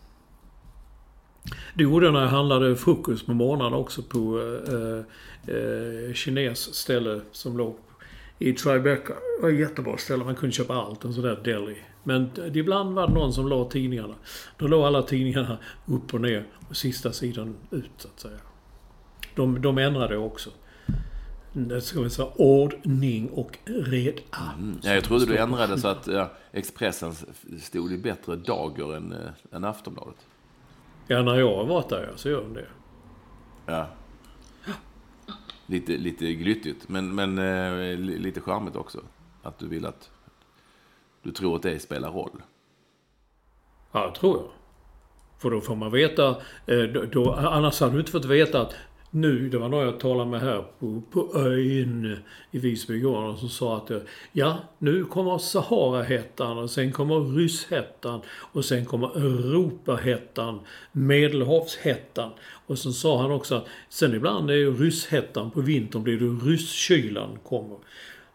Det gjorde jag när jag handlade frukost på morgonen också på eh, eh, kines ställe som låg i Tribeca. Det var ett jättebra ställe, man kunde köpa allt, en sån där deli. Men ibland var det någon som la tidningarna. Då låg alla tidningarna upp och ner och sista sidan ut, så att säga. De, de ändrade också. Det ska vi säga ordning och reda. Mm. Ja, jag trodde du ändrade så att ja, Expressen stod i bättre dagar än, än Aftonbladet. Ja, när jag har varit där så gör de det. Ja. Lite, lite glyttigt, men, men eh, lite charmigt också. Att du vill att... Du tror att det spelar roll. Ja, det tror jag. För då får man veta... Eh, då, då, annars hade du inte fått veta att nu, det var någon jag talade med här på, på ön i Visby igår, som sa att ja, nu kommer Sahara-hettan och sen kommer Rysshettan och sen kommer Europahettan, Medelhavshettan. Och sen sa han också att sen ibland är ju Rysshettan på vintern, blir det Rysskylan kommer.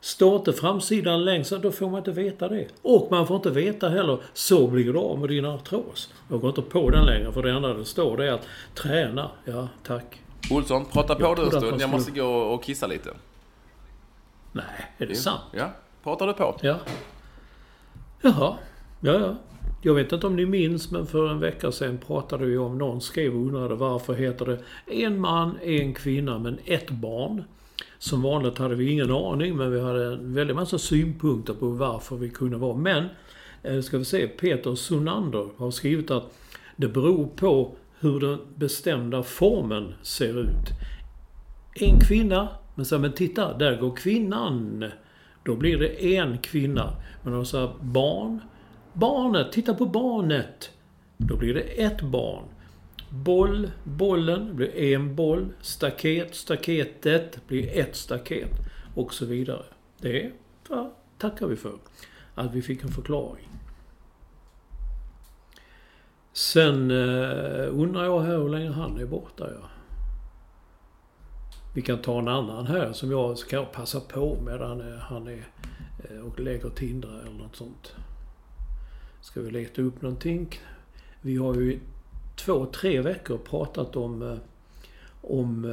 Står inte framsidan längst, då får man inte veta det. Och man får inte veta heller, så blir det av med din artros. Jag går inte på den längre, för det enda det står det är att träna. Ja, tack. Olsson, prata på du en stund. Jag skulle... måste gå och kissa lite. Nej, är det sant? Ja, pratar du på? Ja. Jaha, ja, ja. Jag vet inte om ni minns, men för en vecka sedan pratade vi om, någon skrev och undrade varför heter det en man, en kvinna, men ett barn. Som vanligt hade vi ingen aning, men vi hade en väldigt massa synpunkter på varför vi kunde vara. Men, ska vi se, Peter Sunander har skrivit att det beror på hur den bestämda formen ser ut. En kvinna, men så, men titta, där går kvinnan. Då blir det en kvinna. Men de sa barn, barnet, titta på barnet. Då blir det ett barn. Boll, bollen blir en boll. Staket, staketet blir ett staket. Och så vidare. Det ja, tackar vi för. Att vi fick en förklaring. Sen eh, undrar jag här hur länge han är borta. Ja. Vi kan ta en annan här som jag ska passa på medan han är och lägger Tindra eller något sånt. Ska vi leta upp någonting? Vi har ju två, tre veckor pratat om om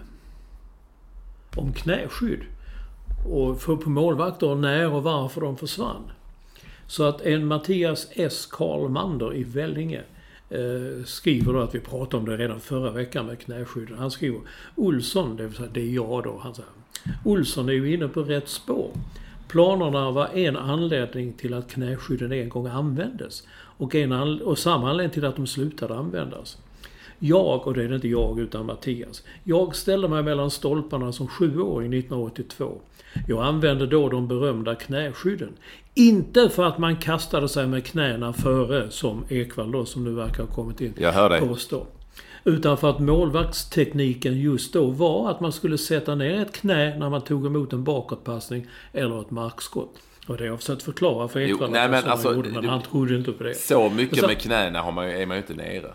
om knäskydd och för på målvakter när och varför de försvann. Så att en Mattias S. Karlmander i Vellinge eh, skriver då att vi pratade om det redan förra veckan med knäskydden. Han skriver Olsson, det vill säga det är jag då, han säger Olsson är ju inne på rätt spår. Planerna var en anledning till att knäskydden en gång användes och, en anled- och samma anledning till att de slutade användas. Jag, och det är inte jag utan Mattias, jag ställde mig mellan stolparna som sjuåring nittonhundraåttiotvå. Jag använde då de berömda knäskydden. Inte för att man kastade sig med knäna före, som Ekvall då, som nu verkar ha kommit in. Jag hör dig. Påstå. Utan för att målvaktstekniken just då var att man skulle sätta ner ett knä när man tog emot en bakåtpassning eller ett markskott. Och det har jag försökt förklara för Ekvall. Jo, nej, men alltså, gjorde, men du, han trodde inte på det. Så mycket så, med knäna har man, är man ju inte nere.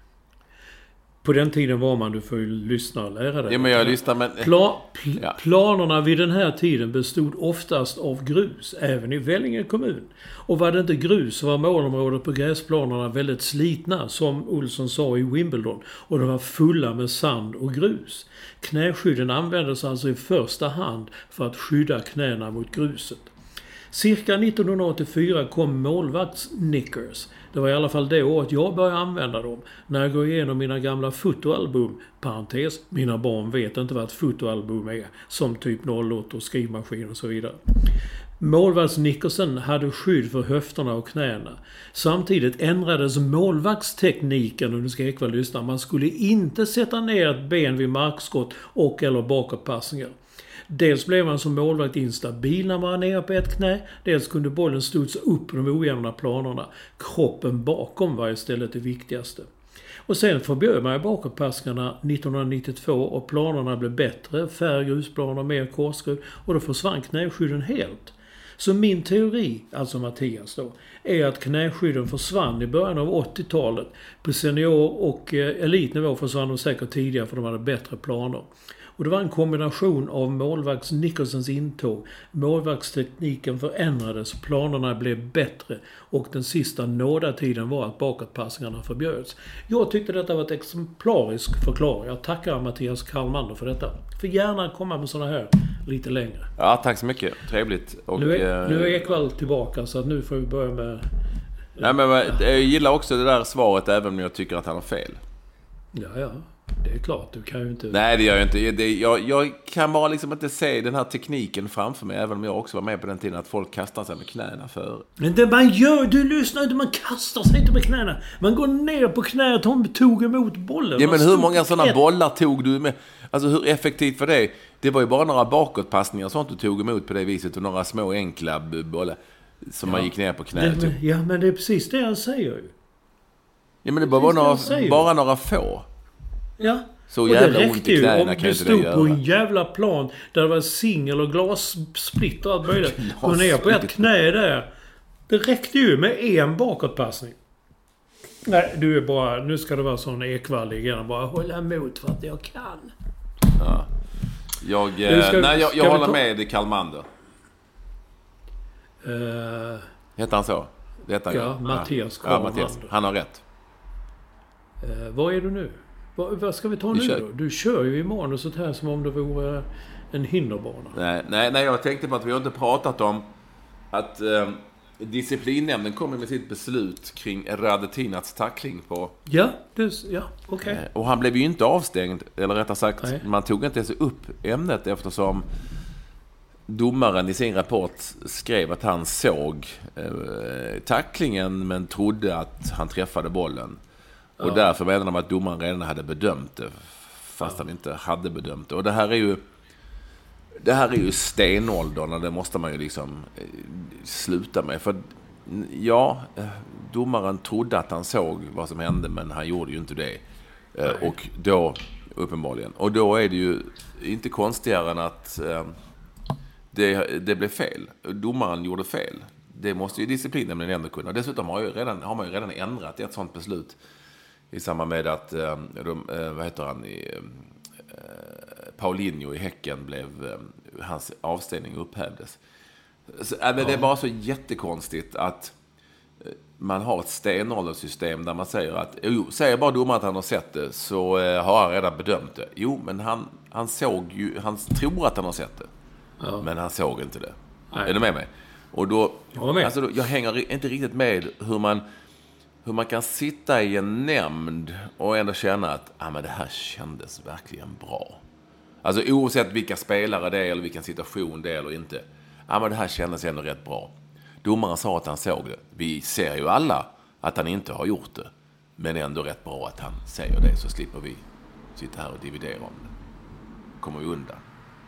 På den tiden var man, du får ju lyssna och lära dig. Ja, men jag lyssnar, men... Pla, pl, ja. Planerna vid den här tiden bestod oftast av grus, även i Vellinge kommun. Och var det inte grus så var målområdet på gräsplanerna väldigt slitna, som Olsson sa i Wimbledon. Och de var fulla med sand och grus. Knäskydden användes alltså i första hand för att skydda knäna mot gruset. Cirka nittonhundraåttiofyra kom målvaktssnickers. Det var i alla fall det året jag började använda dem. När jag går igenom mina gamla fotoalbum, parentes, mina barn vet inte vad ett fotoalbum är, som typ noll åtta och skrivmaskin och så vidare. Målvaktssnickersen hade skydd för höfterna och knäna. Samtidigt ändrades målvaktstekniken, och nu ska jag Ekvall lyssna. Man skulle inte sätta ner ett ben vid markskott och eller bakåtpassningar. Dels blev man som målvakt instabil när man var nere på ett knä. Dels kunde bollen studsa upp på de ojämna planerna. Kroppen bakom var istället det viktigaste. Och sen förbjöd man bakåtpassningarna nittonhundranittiotvå och planerna blev bättre. Färre grusplaner, mer korsskruv. Och då försvann knäskydden helt. Så min teori, alltså Mattias då, är att knäskydden försvann i början av åttiotalet. På senior- och elitnivå försvann de säkert tidigare för de hade bättre planer. Och det var en kombination av målvakts-Nicholsons intåg. Målvaktstekniken förändrades, planerna blev bättre och den sista nådatiden var att bakåtpassningarna förbjöds. Jag tyckte detta var ett exemplarisk förklaring. Jag tackar Mattias Karlmander för detta. För gärna komma med sådana här lite längre. Ja, tack så mycket. Trevligt. Och, nu, är, nu är Ekvall tillbaka så att nu får vi börja med... Nej, men jag gillar också det där svaret även om jag tycker att han har fel. Ja, ja. Det är klart, du kan ju inte... Nej, det gör jag inte. Det, jag, jag kan bara liksom inte se den här tekniken framför mig, även om jag också var med på den tiden att folk kastar sig med knäna för. Men det man gör, du lyssnar inte, man kastar sig inte med knäna. Man går ner på knät och tog emot bollen. Ja, men hur många ett... sådana bollar tog du med? Alltså hur effektivt var det? Det var ju bara några bakåtpassningar sånt du tog emot på det viset och några små enkla bollar som ja. man gick ner på knät. Det, men, ja, men det är precis det jag säger ju. Ja, men det var bara några, bara några få. Ja, så och jävla det ont i knäna om kan du inte stod det på göra. En jävla plan där det var singel och glassplitter och allt möjligt. Gå ner på ett knä där. Det räckte ju med en bakåtpassning. Nej, du är bara... Nu ska det vara sån Ekvall igen. Bara hålla emot för att jag kan. Ja. Jag, ska, nej, jag, jag håller ta... med Karlmander. Uh, Heter han så? Heter han, ja, ja, Mattias ja, Mattias. Han har rätt. Uh, vad är du nu? Vad, vad ska vi ta du nu kör. då? Du kör ju i manuset här som om det vore en hinderbana. Nej, nej, nej, jag tänkte på att vi har inte pratat om att eh, disciplinnämnden kommer med sitt beslut kring Radetinats tackling på... Ja, det, ja okej. Okay. Och han blev ju inte avstängd, eller rättare sagt, nej. Man tog inte ens upp ämnet eftersom domaren i sin rapport skrev att han såg eh, tacklingen men trodde att han träffade bollen. Och ja. Därför menade de att domaren redan hade bedömt det fast ja. han inte hade bedömt det. Och det här är ju det här är ju stenåldern och det måste man ju liksom eh, sluta med. För ja, domaren trodde att han såg vad som hände men han gjorde ju inte det. Eh, och då, uppenbarligen. Och då är det ju inte konstigare än att eh, det, det blev fel. Domaren gjorde fel. Det måste ju disciplinen ändå kunna. Dessutom har, ju redan, har man ju redan ändrat ett sånt beslut i samband med att eh, de, eh, vad heter han i, eh, Paulinho i Häcken blev eh, hans avstängning upphävdes. Så, äh, men det är bara så jättekonstigt att eh, man har ett stenålderssystem där man säger att jo, säger bara domaren att han har sett det så eh, har han redan bedömt det. Jo, men han, han såg ju, han tror att han har sett det. Ja. Men han såg inte det. Nej. Är du med mig? Och då, jag, alltså då, jag hänger inte riktigt med hur man, hur man kan sitta i en nämnd och ändå känna att ah, men det här kändes verkligen bra. Alltså oavsett vilka spelare det är eller vilken situation det är eller inte. Ah, men det här kändes ändå rätt bra. Domaren sa att han såg det. Vi ser ju alla att han inte har gjort det. Men ändå rätt bra att han säger det, så slipper vi sitta här och dividera om det. Kommer vi undan.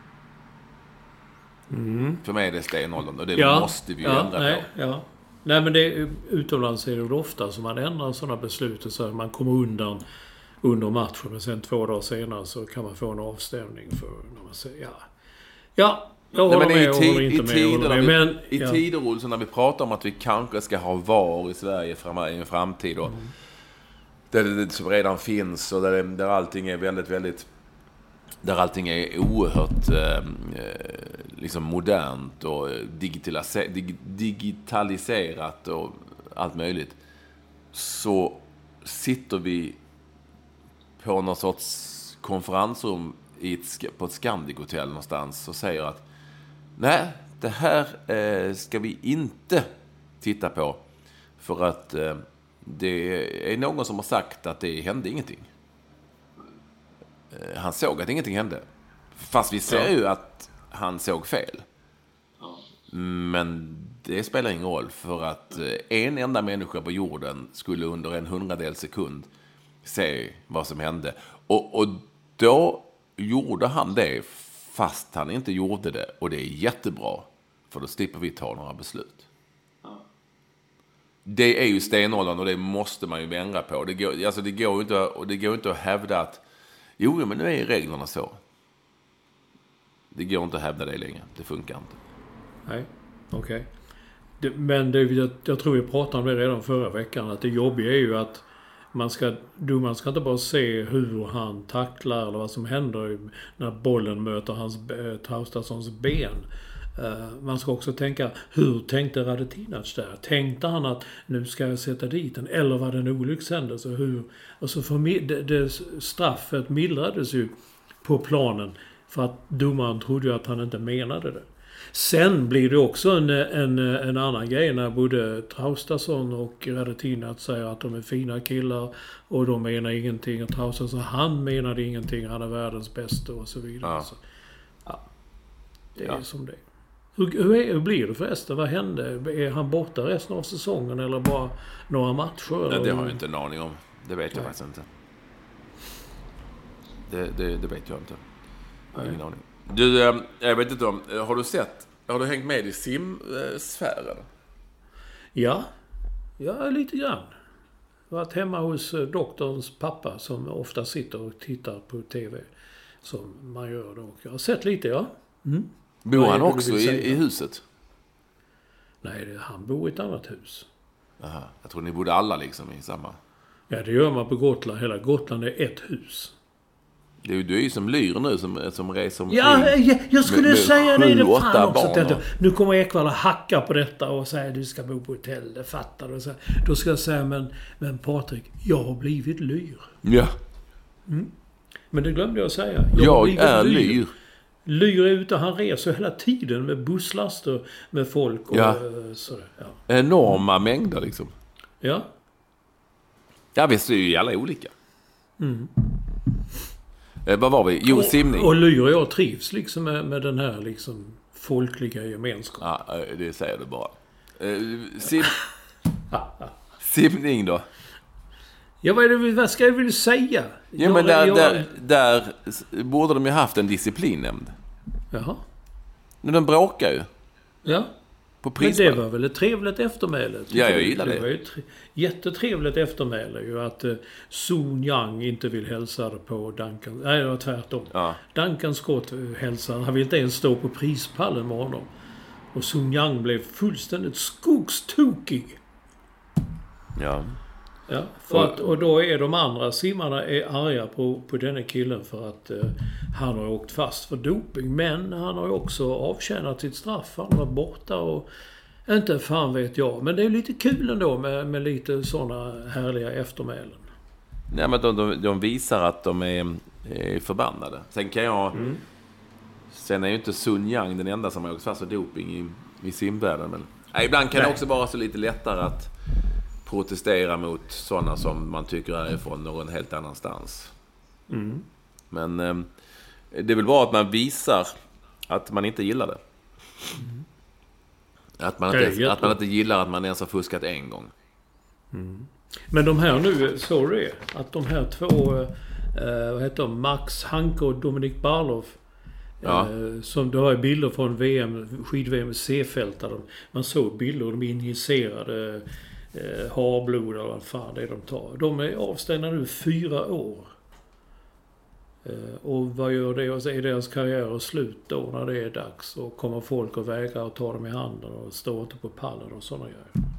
Mm. För mig är det stenåldern och det ja, måste vi ju ja, ändra nej, på. Ja. Nej, men det, utomlands är det ofta som man ändrar sådana beslut så att man kommer undan under matchen, men sen två dagar senare så kan man få en avstämning för när man säger ja. Ja, jag håller med, jag håller inte med. Tider, med, vi, men, I ja. tider, Olsson, när vi pratar om att vi kanske ska ha VAR i Sverige fram, i en framtid och mm. där det som redan finns och där, där allting är väldigt, väldigt där allting är oerhört eh, liksom modernt och digitaliser- dig, digitaliserat och allt möjligt, så sitter vi på någon sorts konferensrum i ett, på ett Scandic-hotell någonstans och säger att nej, det här eh, ska vi inte titta på för att eh, det är någon som har sagt att det hände ingenting. Eh, han såg att ingenting hände. Fast vi ser ja. ju att han såg fel. Ja. Men det spelar ingen roll för att en enda människa på jorden skulle under en hundradel sekund se vad som hände. Och, och då gjorde han det fast han inte gjorde det. Och det är jättebra. För då slipper vi ta några beslut. Ja. Det är ju stenåldern och det måste man ju ändra på. Det går, alltså det går inte, och det går inte att hävda att jo, men nu är reglerna så. Det går inte att hävda det längre. Det funkar inte. Nej, okej. Okay. Men det, jag, jag tror vi pratade om det redan förra veckan. Att det jobbiga är ju att man ska, man ska inte bara se hur han tacklar eller vad som händer när bollen möter hans äh, Traustasons ben. Uh, man ska också tänka, hur tänkte Radetinac där? Tänkte han att nu ska jag sätta dit den? Eller var det en olyckshändelse? Hur, alltså för det, det, straffet mildrades ju på planen för att domaren trodde ju att han inte menade det. Sen blir det också en, en, en annan grej när både Traustason och Radetinac säger att de är fina killar och de menar ingenting. Och Traustason, han menade ingenting, han är världens bästa och så vidare. Ja. Så, ja, det är ja. som det. Hur, hur, är, hur blir det förresten? Vad hände? Är han borta resten av säsongen eller bara några matcher? Nej, det har jag inte en aning om. Det vet jag Nej. faktiskt inte. Det, det, det vet jag inte. Jag har ingen aning. Du, jag vet inte om... Har du sett... Har du hängt med i simsfären? Ja. Ja, lite grann. Jag har varit hemma hos doktorns pappa som ofta sitter och tittar på tv. Som man gör då. Jag har sett lite, ja. Mm. Bor han också i, i huset? Nej, det, han bor i ett annat hus. Aha. Jag tror ni bodde alla liksom i samma... Ja, det gör man på Gotland. Hela Gotland är ett hus. Du, du är ju som Lyr nu som, som reser omkring. Ja, jag, jag skulle med, med säga sju, det. Det åtta fan också. barn. Tänkte, nu kommer Ekwall att hacka på detta och säga du ska bo på hotell. Det fattar du. Så, då ska jag säga, men, men Patrik, jag har blivit Lyr. Ja. Mm. Men det glömde jag säga. Jag, jag är Lyr. Lyr. Lyr är ute. Han reser hela tiden med busslaster med folk. Och, ja. Så, ja. Enorma mängder liksom. Ja. Ja, visst är ju alla olika. Mm. Eh, vad var vi? Jo, och, simning. Och Lyr och jag trivs liksom med, med den här liksom folkliga gemenskapen. Ja, det säger du bara. Eh, sim... simning då? Ja, vad, är det, vad ska jag vilja säga? Ja, men där, jag... där, där borde de ju haft en disciplinnämnd. Jaha. Men de bråkar ju. Ja. På men det var väl ett trevligt eftermäle. Ja, jag gillar det. Det var ju ett jättetrevligt eftermäle ju att eh, Sun Yang inte vill hälsa på Duncan. Nej, det var tvärtom. Ja. Duncan Scott hälsar. Han vill inte ens stå på prispallen med honom. Och Sun Yang blev fullständigt skogstokig. Ja. Ja, för att, och då är de andra simmarna är arga på, på denna killen för att eh, han har åkt fast för doping. Men han har ju också avtjänat sitt straff. Han var borta och inte fan vet jag. Men det är lite kul ändå med, med lite sådana härliga eftermälen. Nej, men de, de, de visar att de är, är förbannade. Sen kan jag... Mm. Sen är ju inte Sun Yang den enda som har åkt fast för doping i, i simvärlden. Men nej, ibland kan Nej. det också vara så lite lättare att protestera mot sådana som man tycker är från någon helt annanstans. Mm. Men eh, det är väl bra att man visar att man inte gillar det. Mm. Att, man inte, att man inte gillar att man ens har fuskat en gång. Mm. Men de här nu, sorry, att de här två, eh, vad heter de, Max Hanke och Dominik Barlow, ja. eh, som det var bilder från V M, skid-V M i Seefeld där de, man såg bilder och de injicerade Eh, harblod eller vad fan det är de tar. De är avstängda nu fyra år. Eh, och vad gör det? Och så är deras karriär slut då när det är dags. Och kommer folk och vägrar och tar dem i handen och står inte på pallen och sådana grejer.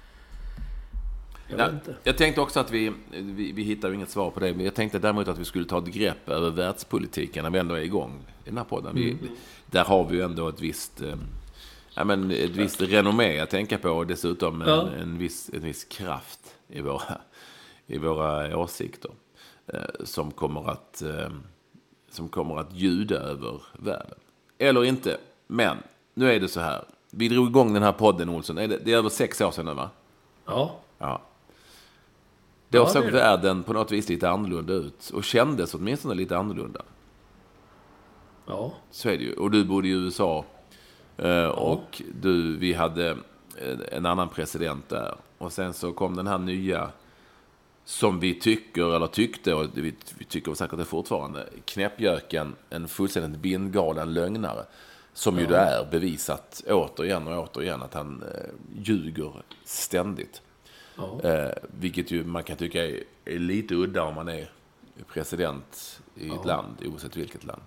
Jag, ja, jag tänkte också att vi, vi, vi hittar ju inget svar på det. Men jag tänkte däremot att vi skulle ta ett grepp över världspolitiken när vi ändå är igång i den här podden. Mm. Vi, där har vi ju ändå ett visst... Eh, Ja, men ett visst renommé att tänka på och dessutom en, ja. en, viss, en viss kraft i våra, i våra åsikter eh, som, kommer att, eh, som kommer att ljuda över världen. Eller inte, men nu är det så här. Vi drog igång den här podden, Olsson. Är det, det är över sex år sedan nu, va? Ja. Ja. Det har ja, såg det världen på något vis lite annorlunda ut och kändes åtminstone lite annorlunda. Ja. Så är det ju. Och du bodde i U S A. Uh, ja. Och du, vi hade en annan president där. Och sen så kom den här nya, som vi tycker, eller tyckte, och vi, vi tycker säkert det fortfarande, knäppjöken, en fullständigt bindgalen lögnare. Som ja. ju det är bevisat återigen och återigen att han uh, ljuger ständigt. Ja. Uh, vilket ju man kan tycka är, är lite udda om man är president i ja. ett land, oavsett vilket land.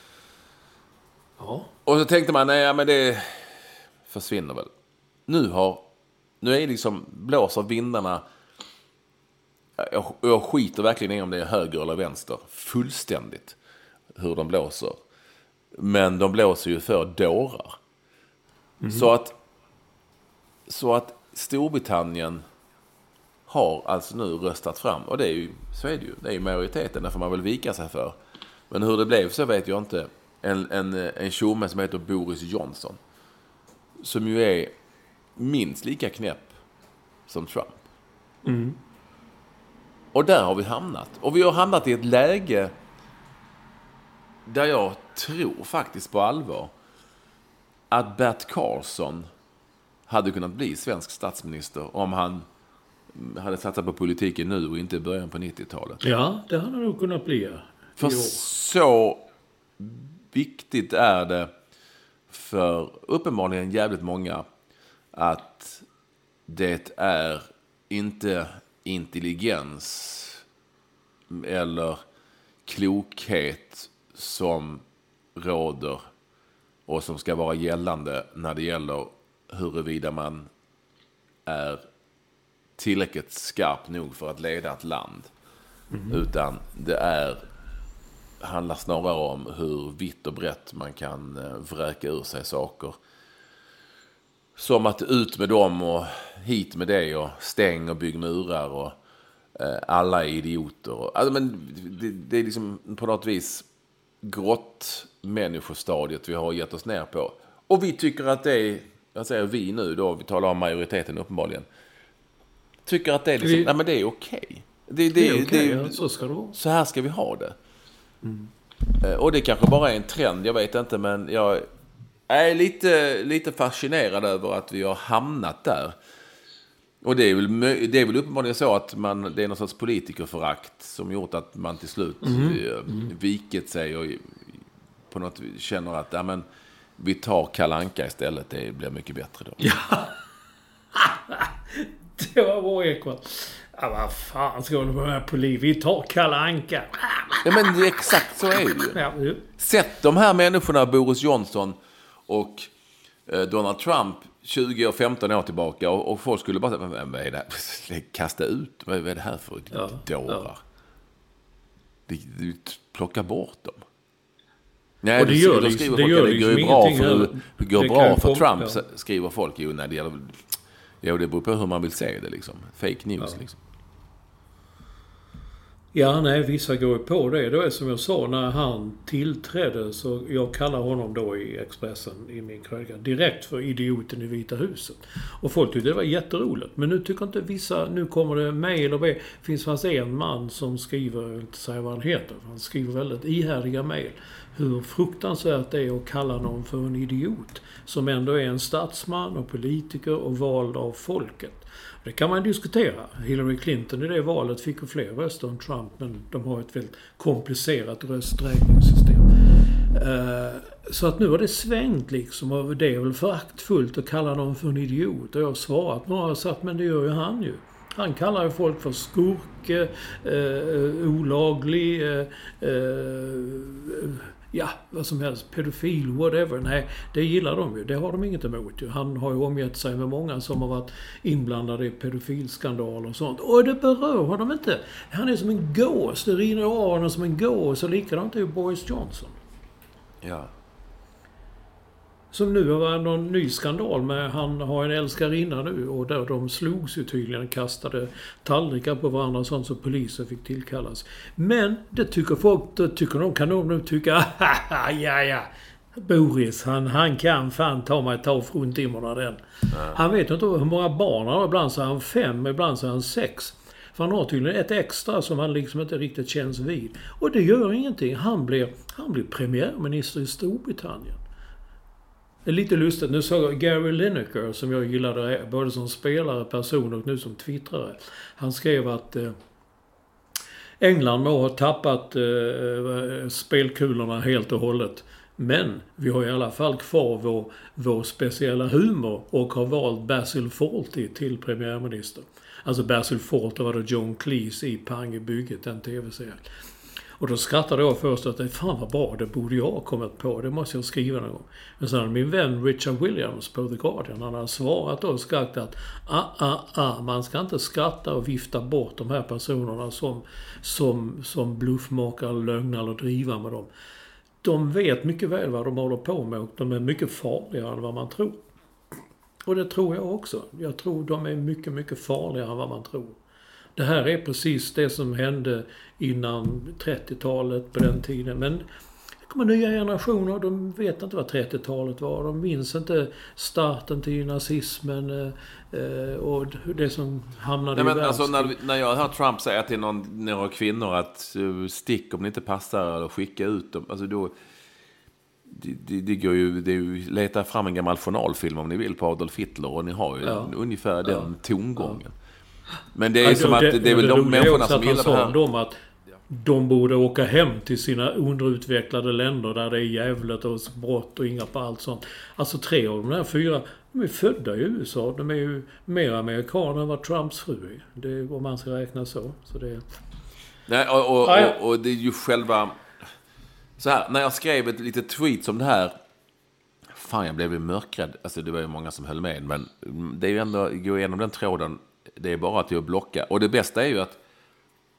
Ja. Och så tänkte man, nej men det försvinner väl. Nu har, nu är liksom, blåser vindarna, jag, jag skiter verkligen i om det är höger eller vänster, fullständigt hur de blåser. Men de blåser ju för dårar. Mm. Så att, så att Storbritannien har alltså nu röstat fram, och det är ju, så är det ju, det är ju majoriteten, där får man väl vika sig för. Men hur det blev så vet jag inte. En, en, en tjomme som heter Boris Johnson, som ju är minst lika knäpp som Trump. Mm. Och där har vi hamnat. Och vi har hamnat i ett läge där jag tror faktiskt på allvar att Bert Karlsson hade kunnat bli svensk statsminister om han hade satsat på politiken nu och inte i början på nittiotalet. Ja, det hade nog kunnat bli. För så viktigt är det för uppenbarligen jävligt många att det är inte intelligens eller klokhet som råder och som ska vara gällande när det gäller huruvida man är tillräckligt skarp nog för att leda ett land. Mm. Utan det är handlar snarare om hur vitt och brett man kan vräka ur sig saker. Som att ut med dem och hit med det och stäng och bygg murar och eh, alla är idioter. Och, alltså, men det, det är liksom på något vis grått människostadiet vi har gett oss ner på. Och vi tycker att det är, jag säger vi nu då, vi talar om majoriteten uppenbarligen, tycker att det är liksom, vi, nej men det är okej. Det, det, det är okej, det, ja, så ska det vara. Så här ska vi ha det. Mm. Eh, och det kanske bara är en trend, jag vet inte, men jag är lite, lite fascinerad över att vi har hamnat där. Och det är väl, det är väl uppenbarligen så att man, det är någon sorts politikerförakt som gjort att man till slut mm. Mm. viket sig och på något känner att ja, men, vi tar Kalle Anka istället, det blir mycket bättre då. Ja. Det var vår ekvall. Ja, vad fan ska du med polis? Vi tar Kalle Anka. Ja, men det är exakt så är det ju. Ja, ja. Sätt de här människorna, Boris Johnson och eh, Donald Trump, tjugo och femton år tillbaka, och, och folk skulle bara säga, vad är det här? Kasta ut, vad är det här för ja, dårar? Ja. Du plockar bort dem. Nej, och det gör, det, liksom, det, gör det liksom går ju bra för, heller. det går det bra för kom, Trump, ja. skriver folk ju när det gäller. Ja, det beror på hur man vill se det liksom. Fake news ja. liksom. Ja, nej, vissa går på det. Det är som jag sa, när han tillträdde, så jag kallar honom då i Expressen i min krönika direkt för idioten i Vita huset. Och folk tyckte det var jätteroligt. Men nu tycker inte vissa, nu kommer det mejl och det finns fast en man som skriver, jag vill inte säga vad han heter, han skriver väldigt ihärdiga mejl. Hur fruktansvärt det är att kalla någon för en idiot. Som ändå är en statsman och politiker och vald av folket. Det kan man diskutera. Hillary Clinton i det valet fick ju fler röster än Trump, men de har ett väldigt komplicerat rösträkningssystem. Så att nu har det svängt liksom, och det är väl föraktfullt att kalla någon för en idiot. Och jag har svarat några sagt, men det gör ju han ju. Han kallar ju folk för skurk, eh, olaglig, eh, eh, ja, vad som helst, pedofil, whatever. Nej, det gillar de ju. Det har de inget emot. Han har ju omgett sig med många som har varit inblandade i pedofilskandaler och sånt. Och det berör honom inte. Han är som en gås. Det rinner av honom som en gås. Och likadant är ju Boris Johnson. Ja. Som nu har någon ny skandal med, han har en älskarinna nu, och där de slogs ju tydligen, kastade tallrikar på varandra och sånt, så polisen fick tillkallas. Men det tycker folk, det tycker de, kan de nu tycka, ja ja, Boris, han, han kan fan ta mig ta fruntimmerna den. Ja. Han vet inte hur många barn han har, ibland så är han fem, ibland så är han sex. För han har tydligen ett extra som han liksom inte riktigt känns vid. Och det gör ingenting, han blir, han blir premiärminister i Storbritannien. Det är lite lustigt. Nu såg jag Gary Lineker, som jag gillade både som spelare, person och nu som twittrare. Han skrev att eh, England har tappat eh, spelkulorna helt och hållet. Men vi har i alla fall kvar vår, vår speciella humor och har valt Basil Fawlty till premiärminister. Alltså Basil Fawlty var det John Cleese i Pang i bygget, en tv-serie. Och då skrattade jag först att det fan var bra, det borde jag ha kommit på, det måste jag skriva någon gång. Men sen min vän Richard Williams på The Guardian, han har svarat och sagt att ah, ah, ah, man ska inte skratta och vifta bort de här personerna som, som, som bluffmakar, lögnar och driva med dem. De vet mycket väl vad de håller på med, och de är mycket farligare än vad man tror. Och det tror jag också. Jag tror de är mycket, mycket farligare än vad man tror. Det här är precis det som hände innan trettiotalet på den tiden. Men det kommer nya generationer, de vet inte vad trettiotalet var. De minns inte starten till nazismen eh, och det som hamnade Nej, i men alltså, världskrig. när, när jag hör Trump säga till någon, några kvinnor att uh, stick om ni inte passar eller skicka ut dem. Alltså då, det, det, det går ju, det är ju, leta fram en gammal journalfilm om ni vill på Adolf Hitler, och ni har ju ja. ungefär den ja. tongången. Ja. Men det är alltså, som att det, det är väl det de människorna som gillar det här. Dem att de borde åka hem till sina underutvecklade länder där det är jävligt och brott och inga på allt sånt. Alltså tre av de här fyra, de är födda i U S A. De är ju mer amerikaner än vad Trumps fru är. Det är om man ska räkna så. så det är... Nej, och, och, och, och det är ju själva... Så här, när jag skrev ett litet tweet som det här, fan jag blev ju mörkrädd. Alltså det var ju många som höll med, men det är ju ändå, gå igenom den tråden. Det är bara att jag blockar. Och det bästa är ju att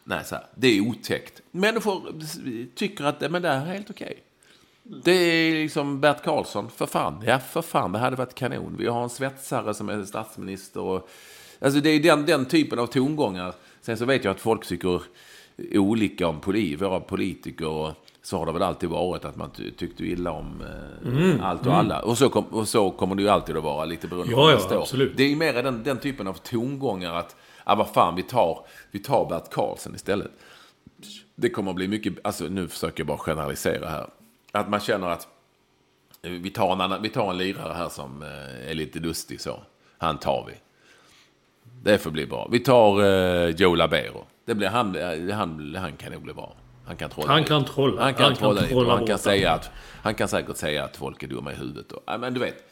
Nej, så här, det är otäckt. Människor tycker att men det här är helt okej. Det är liksom Bert Karlsson, för fan. Ja, för fan, det hade varit kanon. Vi har en svetsare som är statsminister. Och, alltså det är den, den typen av tongångar. Sen så vet jag att folk tycker olika om polit, våra politiker. Och så har det väl alltid varit att man ty- tyckte illa om eh, mm, allt och mm. alla. Och så, kom, och så kommer det ju alltid att vara lite beroende på ja, vad ja, det står. Absolut. Det är mer den, den typen av tongångar att ah, vad fan, vi tar, vi tar Bert Karlsson istället. Det kommer att bli mycket, alltså nu försöker jag bara generalisera här. Att man känner att vi tar en, annan, vi tar en lirare här som eh, är lite lustig så. Han tar vi. Det får bli bra. Vi tar eh, Joe Labero. Det blir, han, han, han kan nog bli bra. Han kan trolla. Han kan trolla. Han kan han trolla, kan trolla han kan säga att han kan säkert säga att folk är dumma i huvudet. Och, ja, men du vet.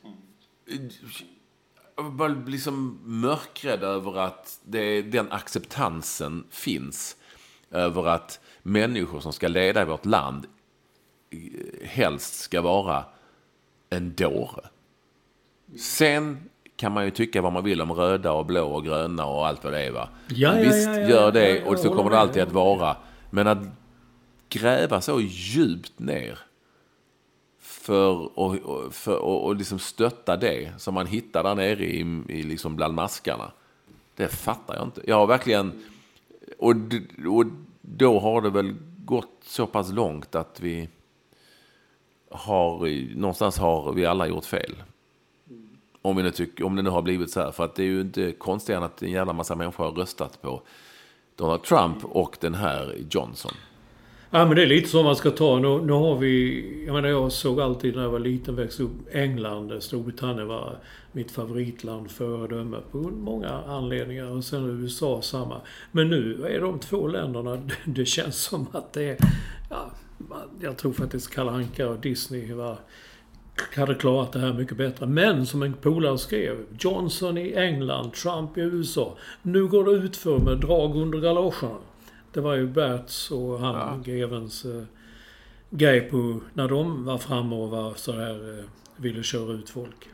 Jag bara liksom mörkrädd över att det, den acceptansen finns över att människor som ska leda i vårt land helst ska vara en dåre. Sen kan man ju tycka vad man vill om röda och blå och gröna och allt vad det är, va? Ja, visst, ja, ja, ja, gör det ja, ja, och så kommer det alltid att vara. Men att gräva så djupt ner för och, och, för, och, och liksom stötta det som man hittar där nere i, i liksom bland maskarna, det fattar jag inte. Jag har verkligen och, och då har det väl gått så pass långt att vi har någonstans har vi alla gjort fel. Om, vi nu tycker, om det nu har blivit så här. För att det är ju inte konstigt att en jävla massa människor har röstat på Donald Trump och den här Johnson. Ja, men det är lite som man ska ta. Nu, nu har vi, jag menar jag såg alltid när jag var liten, växte upp, England, Storbritannien var mitt favoritland, föredöme på många anledningar. Och sen U S A samma. Men nu är de två länderna, det känns som att det är, ja, jag tror faktiskt Kalle Anka och Disney var, hade klarat det här mycket bättre. Men som en polare skrev, Johnson i England, Trump i U S A. Nu går det ut för med drag under galoscherna. Det var ju Berts och han, ja. Gevens uh, grej på när de var framme och var så här uh, ville köra ut folk.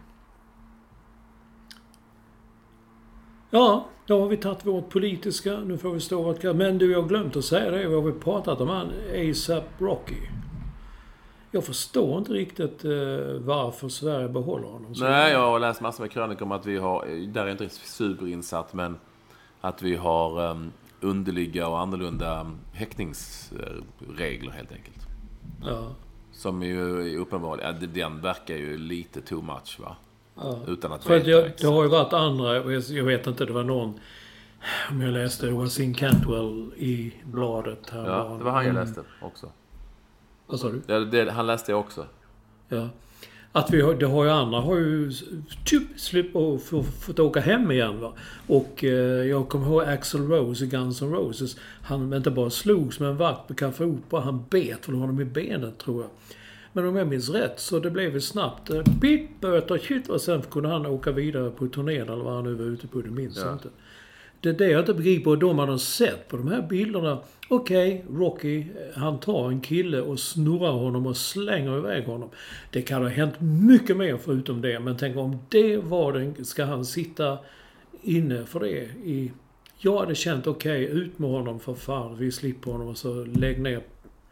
Ja, då har vi tagit vårt politiska. Nu får vi stå vårt... Men du, jag har glömt att säga det. Vi har vi pratat om han A$AP Rocky. Jag förstår inte riktigt uh, varför Sverige behåller honom. Nej, jag har läst massor med krönikor om att vi har... Där är inte superinsatt, men att vi har... Um, underliga och annorlunda häktningsregler helt enkelt. Ja. Som är ju uppenbarligen, den verkar ju lite too much, va? Ja. Utan att För veta. jag, det har ju varit andra, jag vet inte, det var någon, om jag läste Wasim Cantwell i bladet här. Ja, det var han jag läste också. Vad sa du? Det, det, han läste jag också. Ja. Att vi har, det har ju andra har ju typ slipp och få, fått åka hem igen, va. Och eh, jag kommer ihåg Axl Rose i Guns N' Roses. Han inte bara slogs med en vakt på Café Opera. Han bet för honom i benet, tror jag. Men om jag minns rätt så det blev ju snabbt eh, bip, böter, shit, och sen kunde han åka vidare på turnén eller vad han nu var ute på, det minns jag inte. Det är det jag inte begriper, de man har sett på de här bilderna. Okej, okay, Rocky, han tar en kille och snurrar honom och slänger iväg honom. Det kan ha hänt mycket mer förutom det. Men tänk om det var den, ska han sitta inne för det? I, jag hade känt, okej, okay, ut med honom för fan. Vi slipper honom och så lägg ner.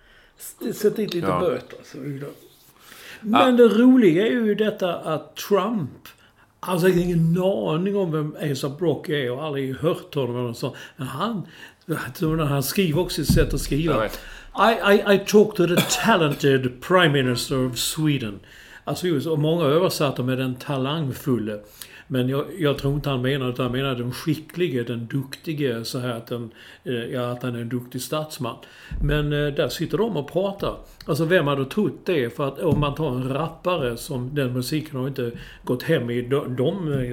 Sätt dit lite ja. böter. Så vidare. Men ja. Det roliga är ju detta att Trump... Alltså jag har ingen aning om vem A$AP Rocky är och aldrig hört honom eller så. Men han, han skriver också sitt sätt att skriva. I, I, I talk to the talented Prime Minister of Sweden. Alltså just, och många översatte med den talangfulle. Men jag, jag tror inte han menar, utan han menar den skicklige, den duktige, så här att, den, ja, att han är en duktig statsman. Men eh, där sitter de och pratar. Alltså vem hade trott det? För att om man tar en rappare, som den musiken har inte gått hem i de, de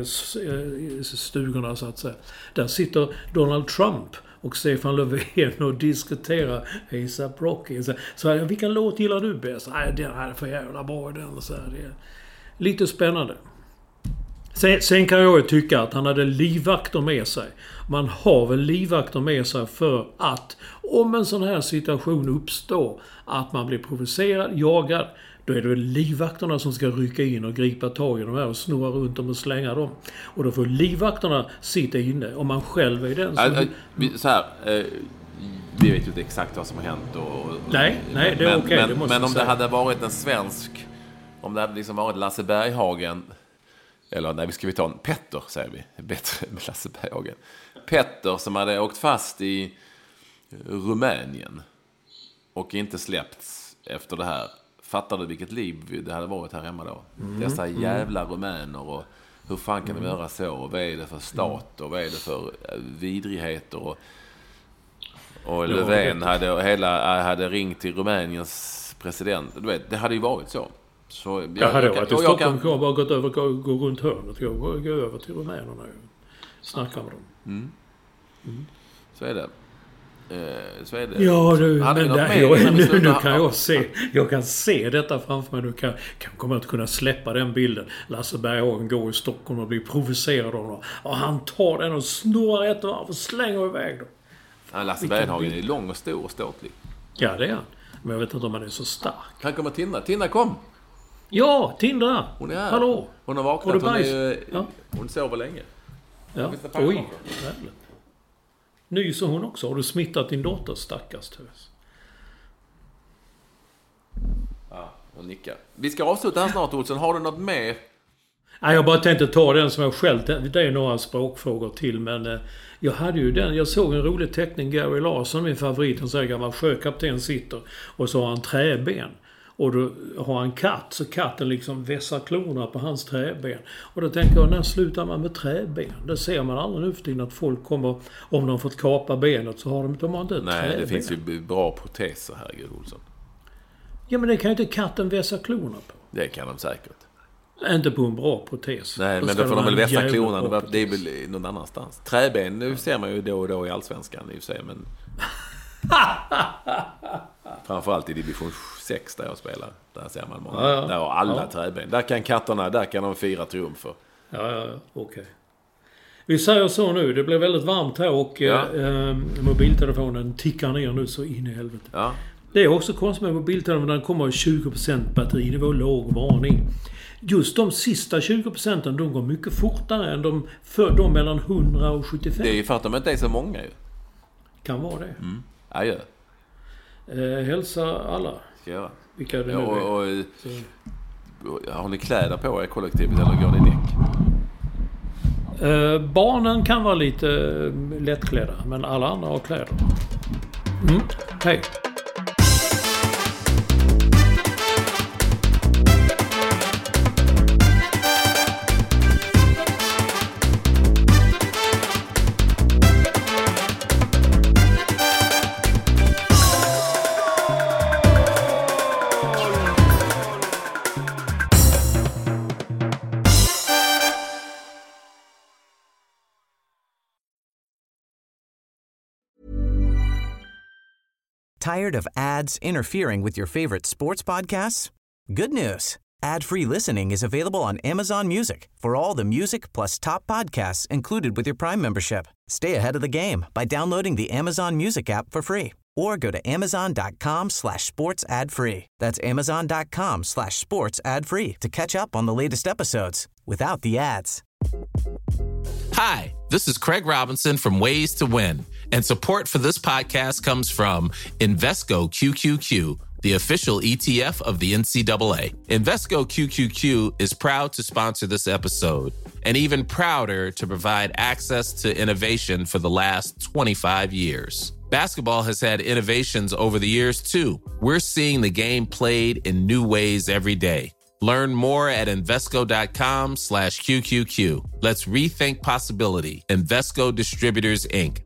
stugorna så att säga. Där sitter Donald Trump och Stefan Löfven och diskuterar A$AP Rocky. Så, så här, vilken låt gillar du bäst? Nej, den här är för jävla bra den. Så här, det är lite spännande. Sen, sen kan jag ju tycka att han hade livvakter med sig. Man har väl livvakter med sig för att om en sån här situation uppstår, att man blir provocerad, jagad, då är det väl livvakterna som ska rycka in och gripa tag i de här och snurra runt dem och slänga dem. Och då får livvakterna sitta inne om man själv är den som... Så här, vi vet ju inte exakt vad som har hänt. Och, och, nej, nej, det är men, okej. Men, det måste men om säga. det hade varit en svensk, om det hade liksom varit Lasse Berghagen, eller nej, ska vi ta en Petter, säger vi. Bättre med Lasse Berghagen. Petter som hade åkt fast i Rumänien och inte släppts efter det här. Fattar du vilket liv det hade varit här hemma då? Mm, Dessa jävla mm. rumäner och hur fan kan mm. de göra så? Och vad är det för stat? Och vad är det för vidrigheter? Och, och Löfven hade, hela, hade ringt till Rumäniens president. Du vet, det hade ju varit så. Så jag, jag hade jag, varit i Stockholm kan bara gått över, gå, gå runt hörnet. Jag går, gå över till rumänerna och snacka med dem. Mm. Mm. Så är det. Eh, så är det. Ja, du, men där, jag, nu, nu kan jag se, jag kan se detta framför mig. Du kan, kan komma att kunna släppa den bilden. Lasse Berghagen går i Stockholm och blir provocerad av dem. Och han tar den och snurrar ett varv och slänger iväg dem. Ja, Lasse Berghagen är lång och stor och ståtlig. Ja, det är han. Men jag vet inte om han är så stark. Han kommer Tinna. Tinna, kom! Ja, Tindra! Hon är här. Hallå! Hon har vaknat. Hon, är, ja. hon sover länge. Ja. Oj, jävligt. Nyser hon också? Har du smittat din dotter, stackars tös? Ja, hon nickar. Vi ska avsluta här snart, Olsson. Har du något mer? Nej, jag bara tänkte ta den som jag själv... Det är några språkfrågor till, men eh, jag hade ju den. Jag såg en rolig teckning, Gary Larsson, min favorit. Han säger gammal sjökapten sitter och så har han träben. Och då har han katt, så katten liksom vässar klorna på hans träben. Och då tänker jag, när slutar man med träben? Det ser man aldrig nu för tiden att folk kommer, om de har fått kapa benet så har de, de har inte ett Nej, träben. Det finns ju bra proteser här, Gud Olsson. Ja, men det kan ju inte katten vässa klorna på. Det kan de säkert. Inte på en bra protes. Nej, då men då får de väl vässa klorna. Det är väl någon annanstans. Träben, nu ser man ju då och då i Allsvenskan i och för sig, men... Framförallt i division sex där jag spelar. Där ser man många. Ja, ja. Där har alla ja. träben. Där kan katterna, där kan de fira triumfer. Ja, ja, okej. Okay. Vi säger så nu. Det blir väldigt varmt här och ja. eh, mobiltelefonen tickar ner nu så in i helvete. Ja. Det är också konstigt med mobiltelefonen. Den kommer tjugo procent batterinivå, låg varning. Just de sista tjugo procenten, de går mycket fortare än de, för de mellan hundra och sjuttiofem. Det är ju för att de inte är så många ju. Kan vara det. Mm. Adjö. Eh, hälsa alla. Ska jag göra. Vilka det ja, nu och, är. Och, och, har ni kläder på er kollektivet eller går ni däck? Eh, barnen kan vara lite lättklädda, men alla andra har kläder. Mm. Hej. Tired of ads interfering with your favorite sports podcasts? Good news. Ad-free listening is available on Amazon Music for all the music plus top podcasts included with your Prime membership. Stay ahead of the game by downloading the Amazon Music app for free or go to amazon.com slash sports ad free. That's amazon.com slash sports ad free to catch up on the latest episodes without the ads. Hi, this is Craig Robinson from Ways to Win, and support for this podcast comes from Invesco Q Q Q, the official E T F of the N C double A. Invesco Q Q Q is proud to sponsor this episode, and even prouder to provide access to innovation for the last twenty-five years. Basketball has had innovations over the years, too. We're seeing the game played in new ways every day. Learn more at Invesco.com slash QQQ. Let's rethink possibility. Invesco Distributors, Incorporated.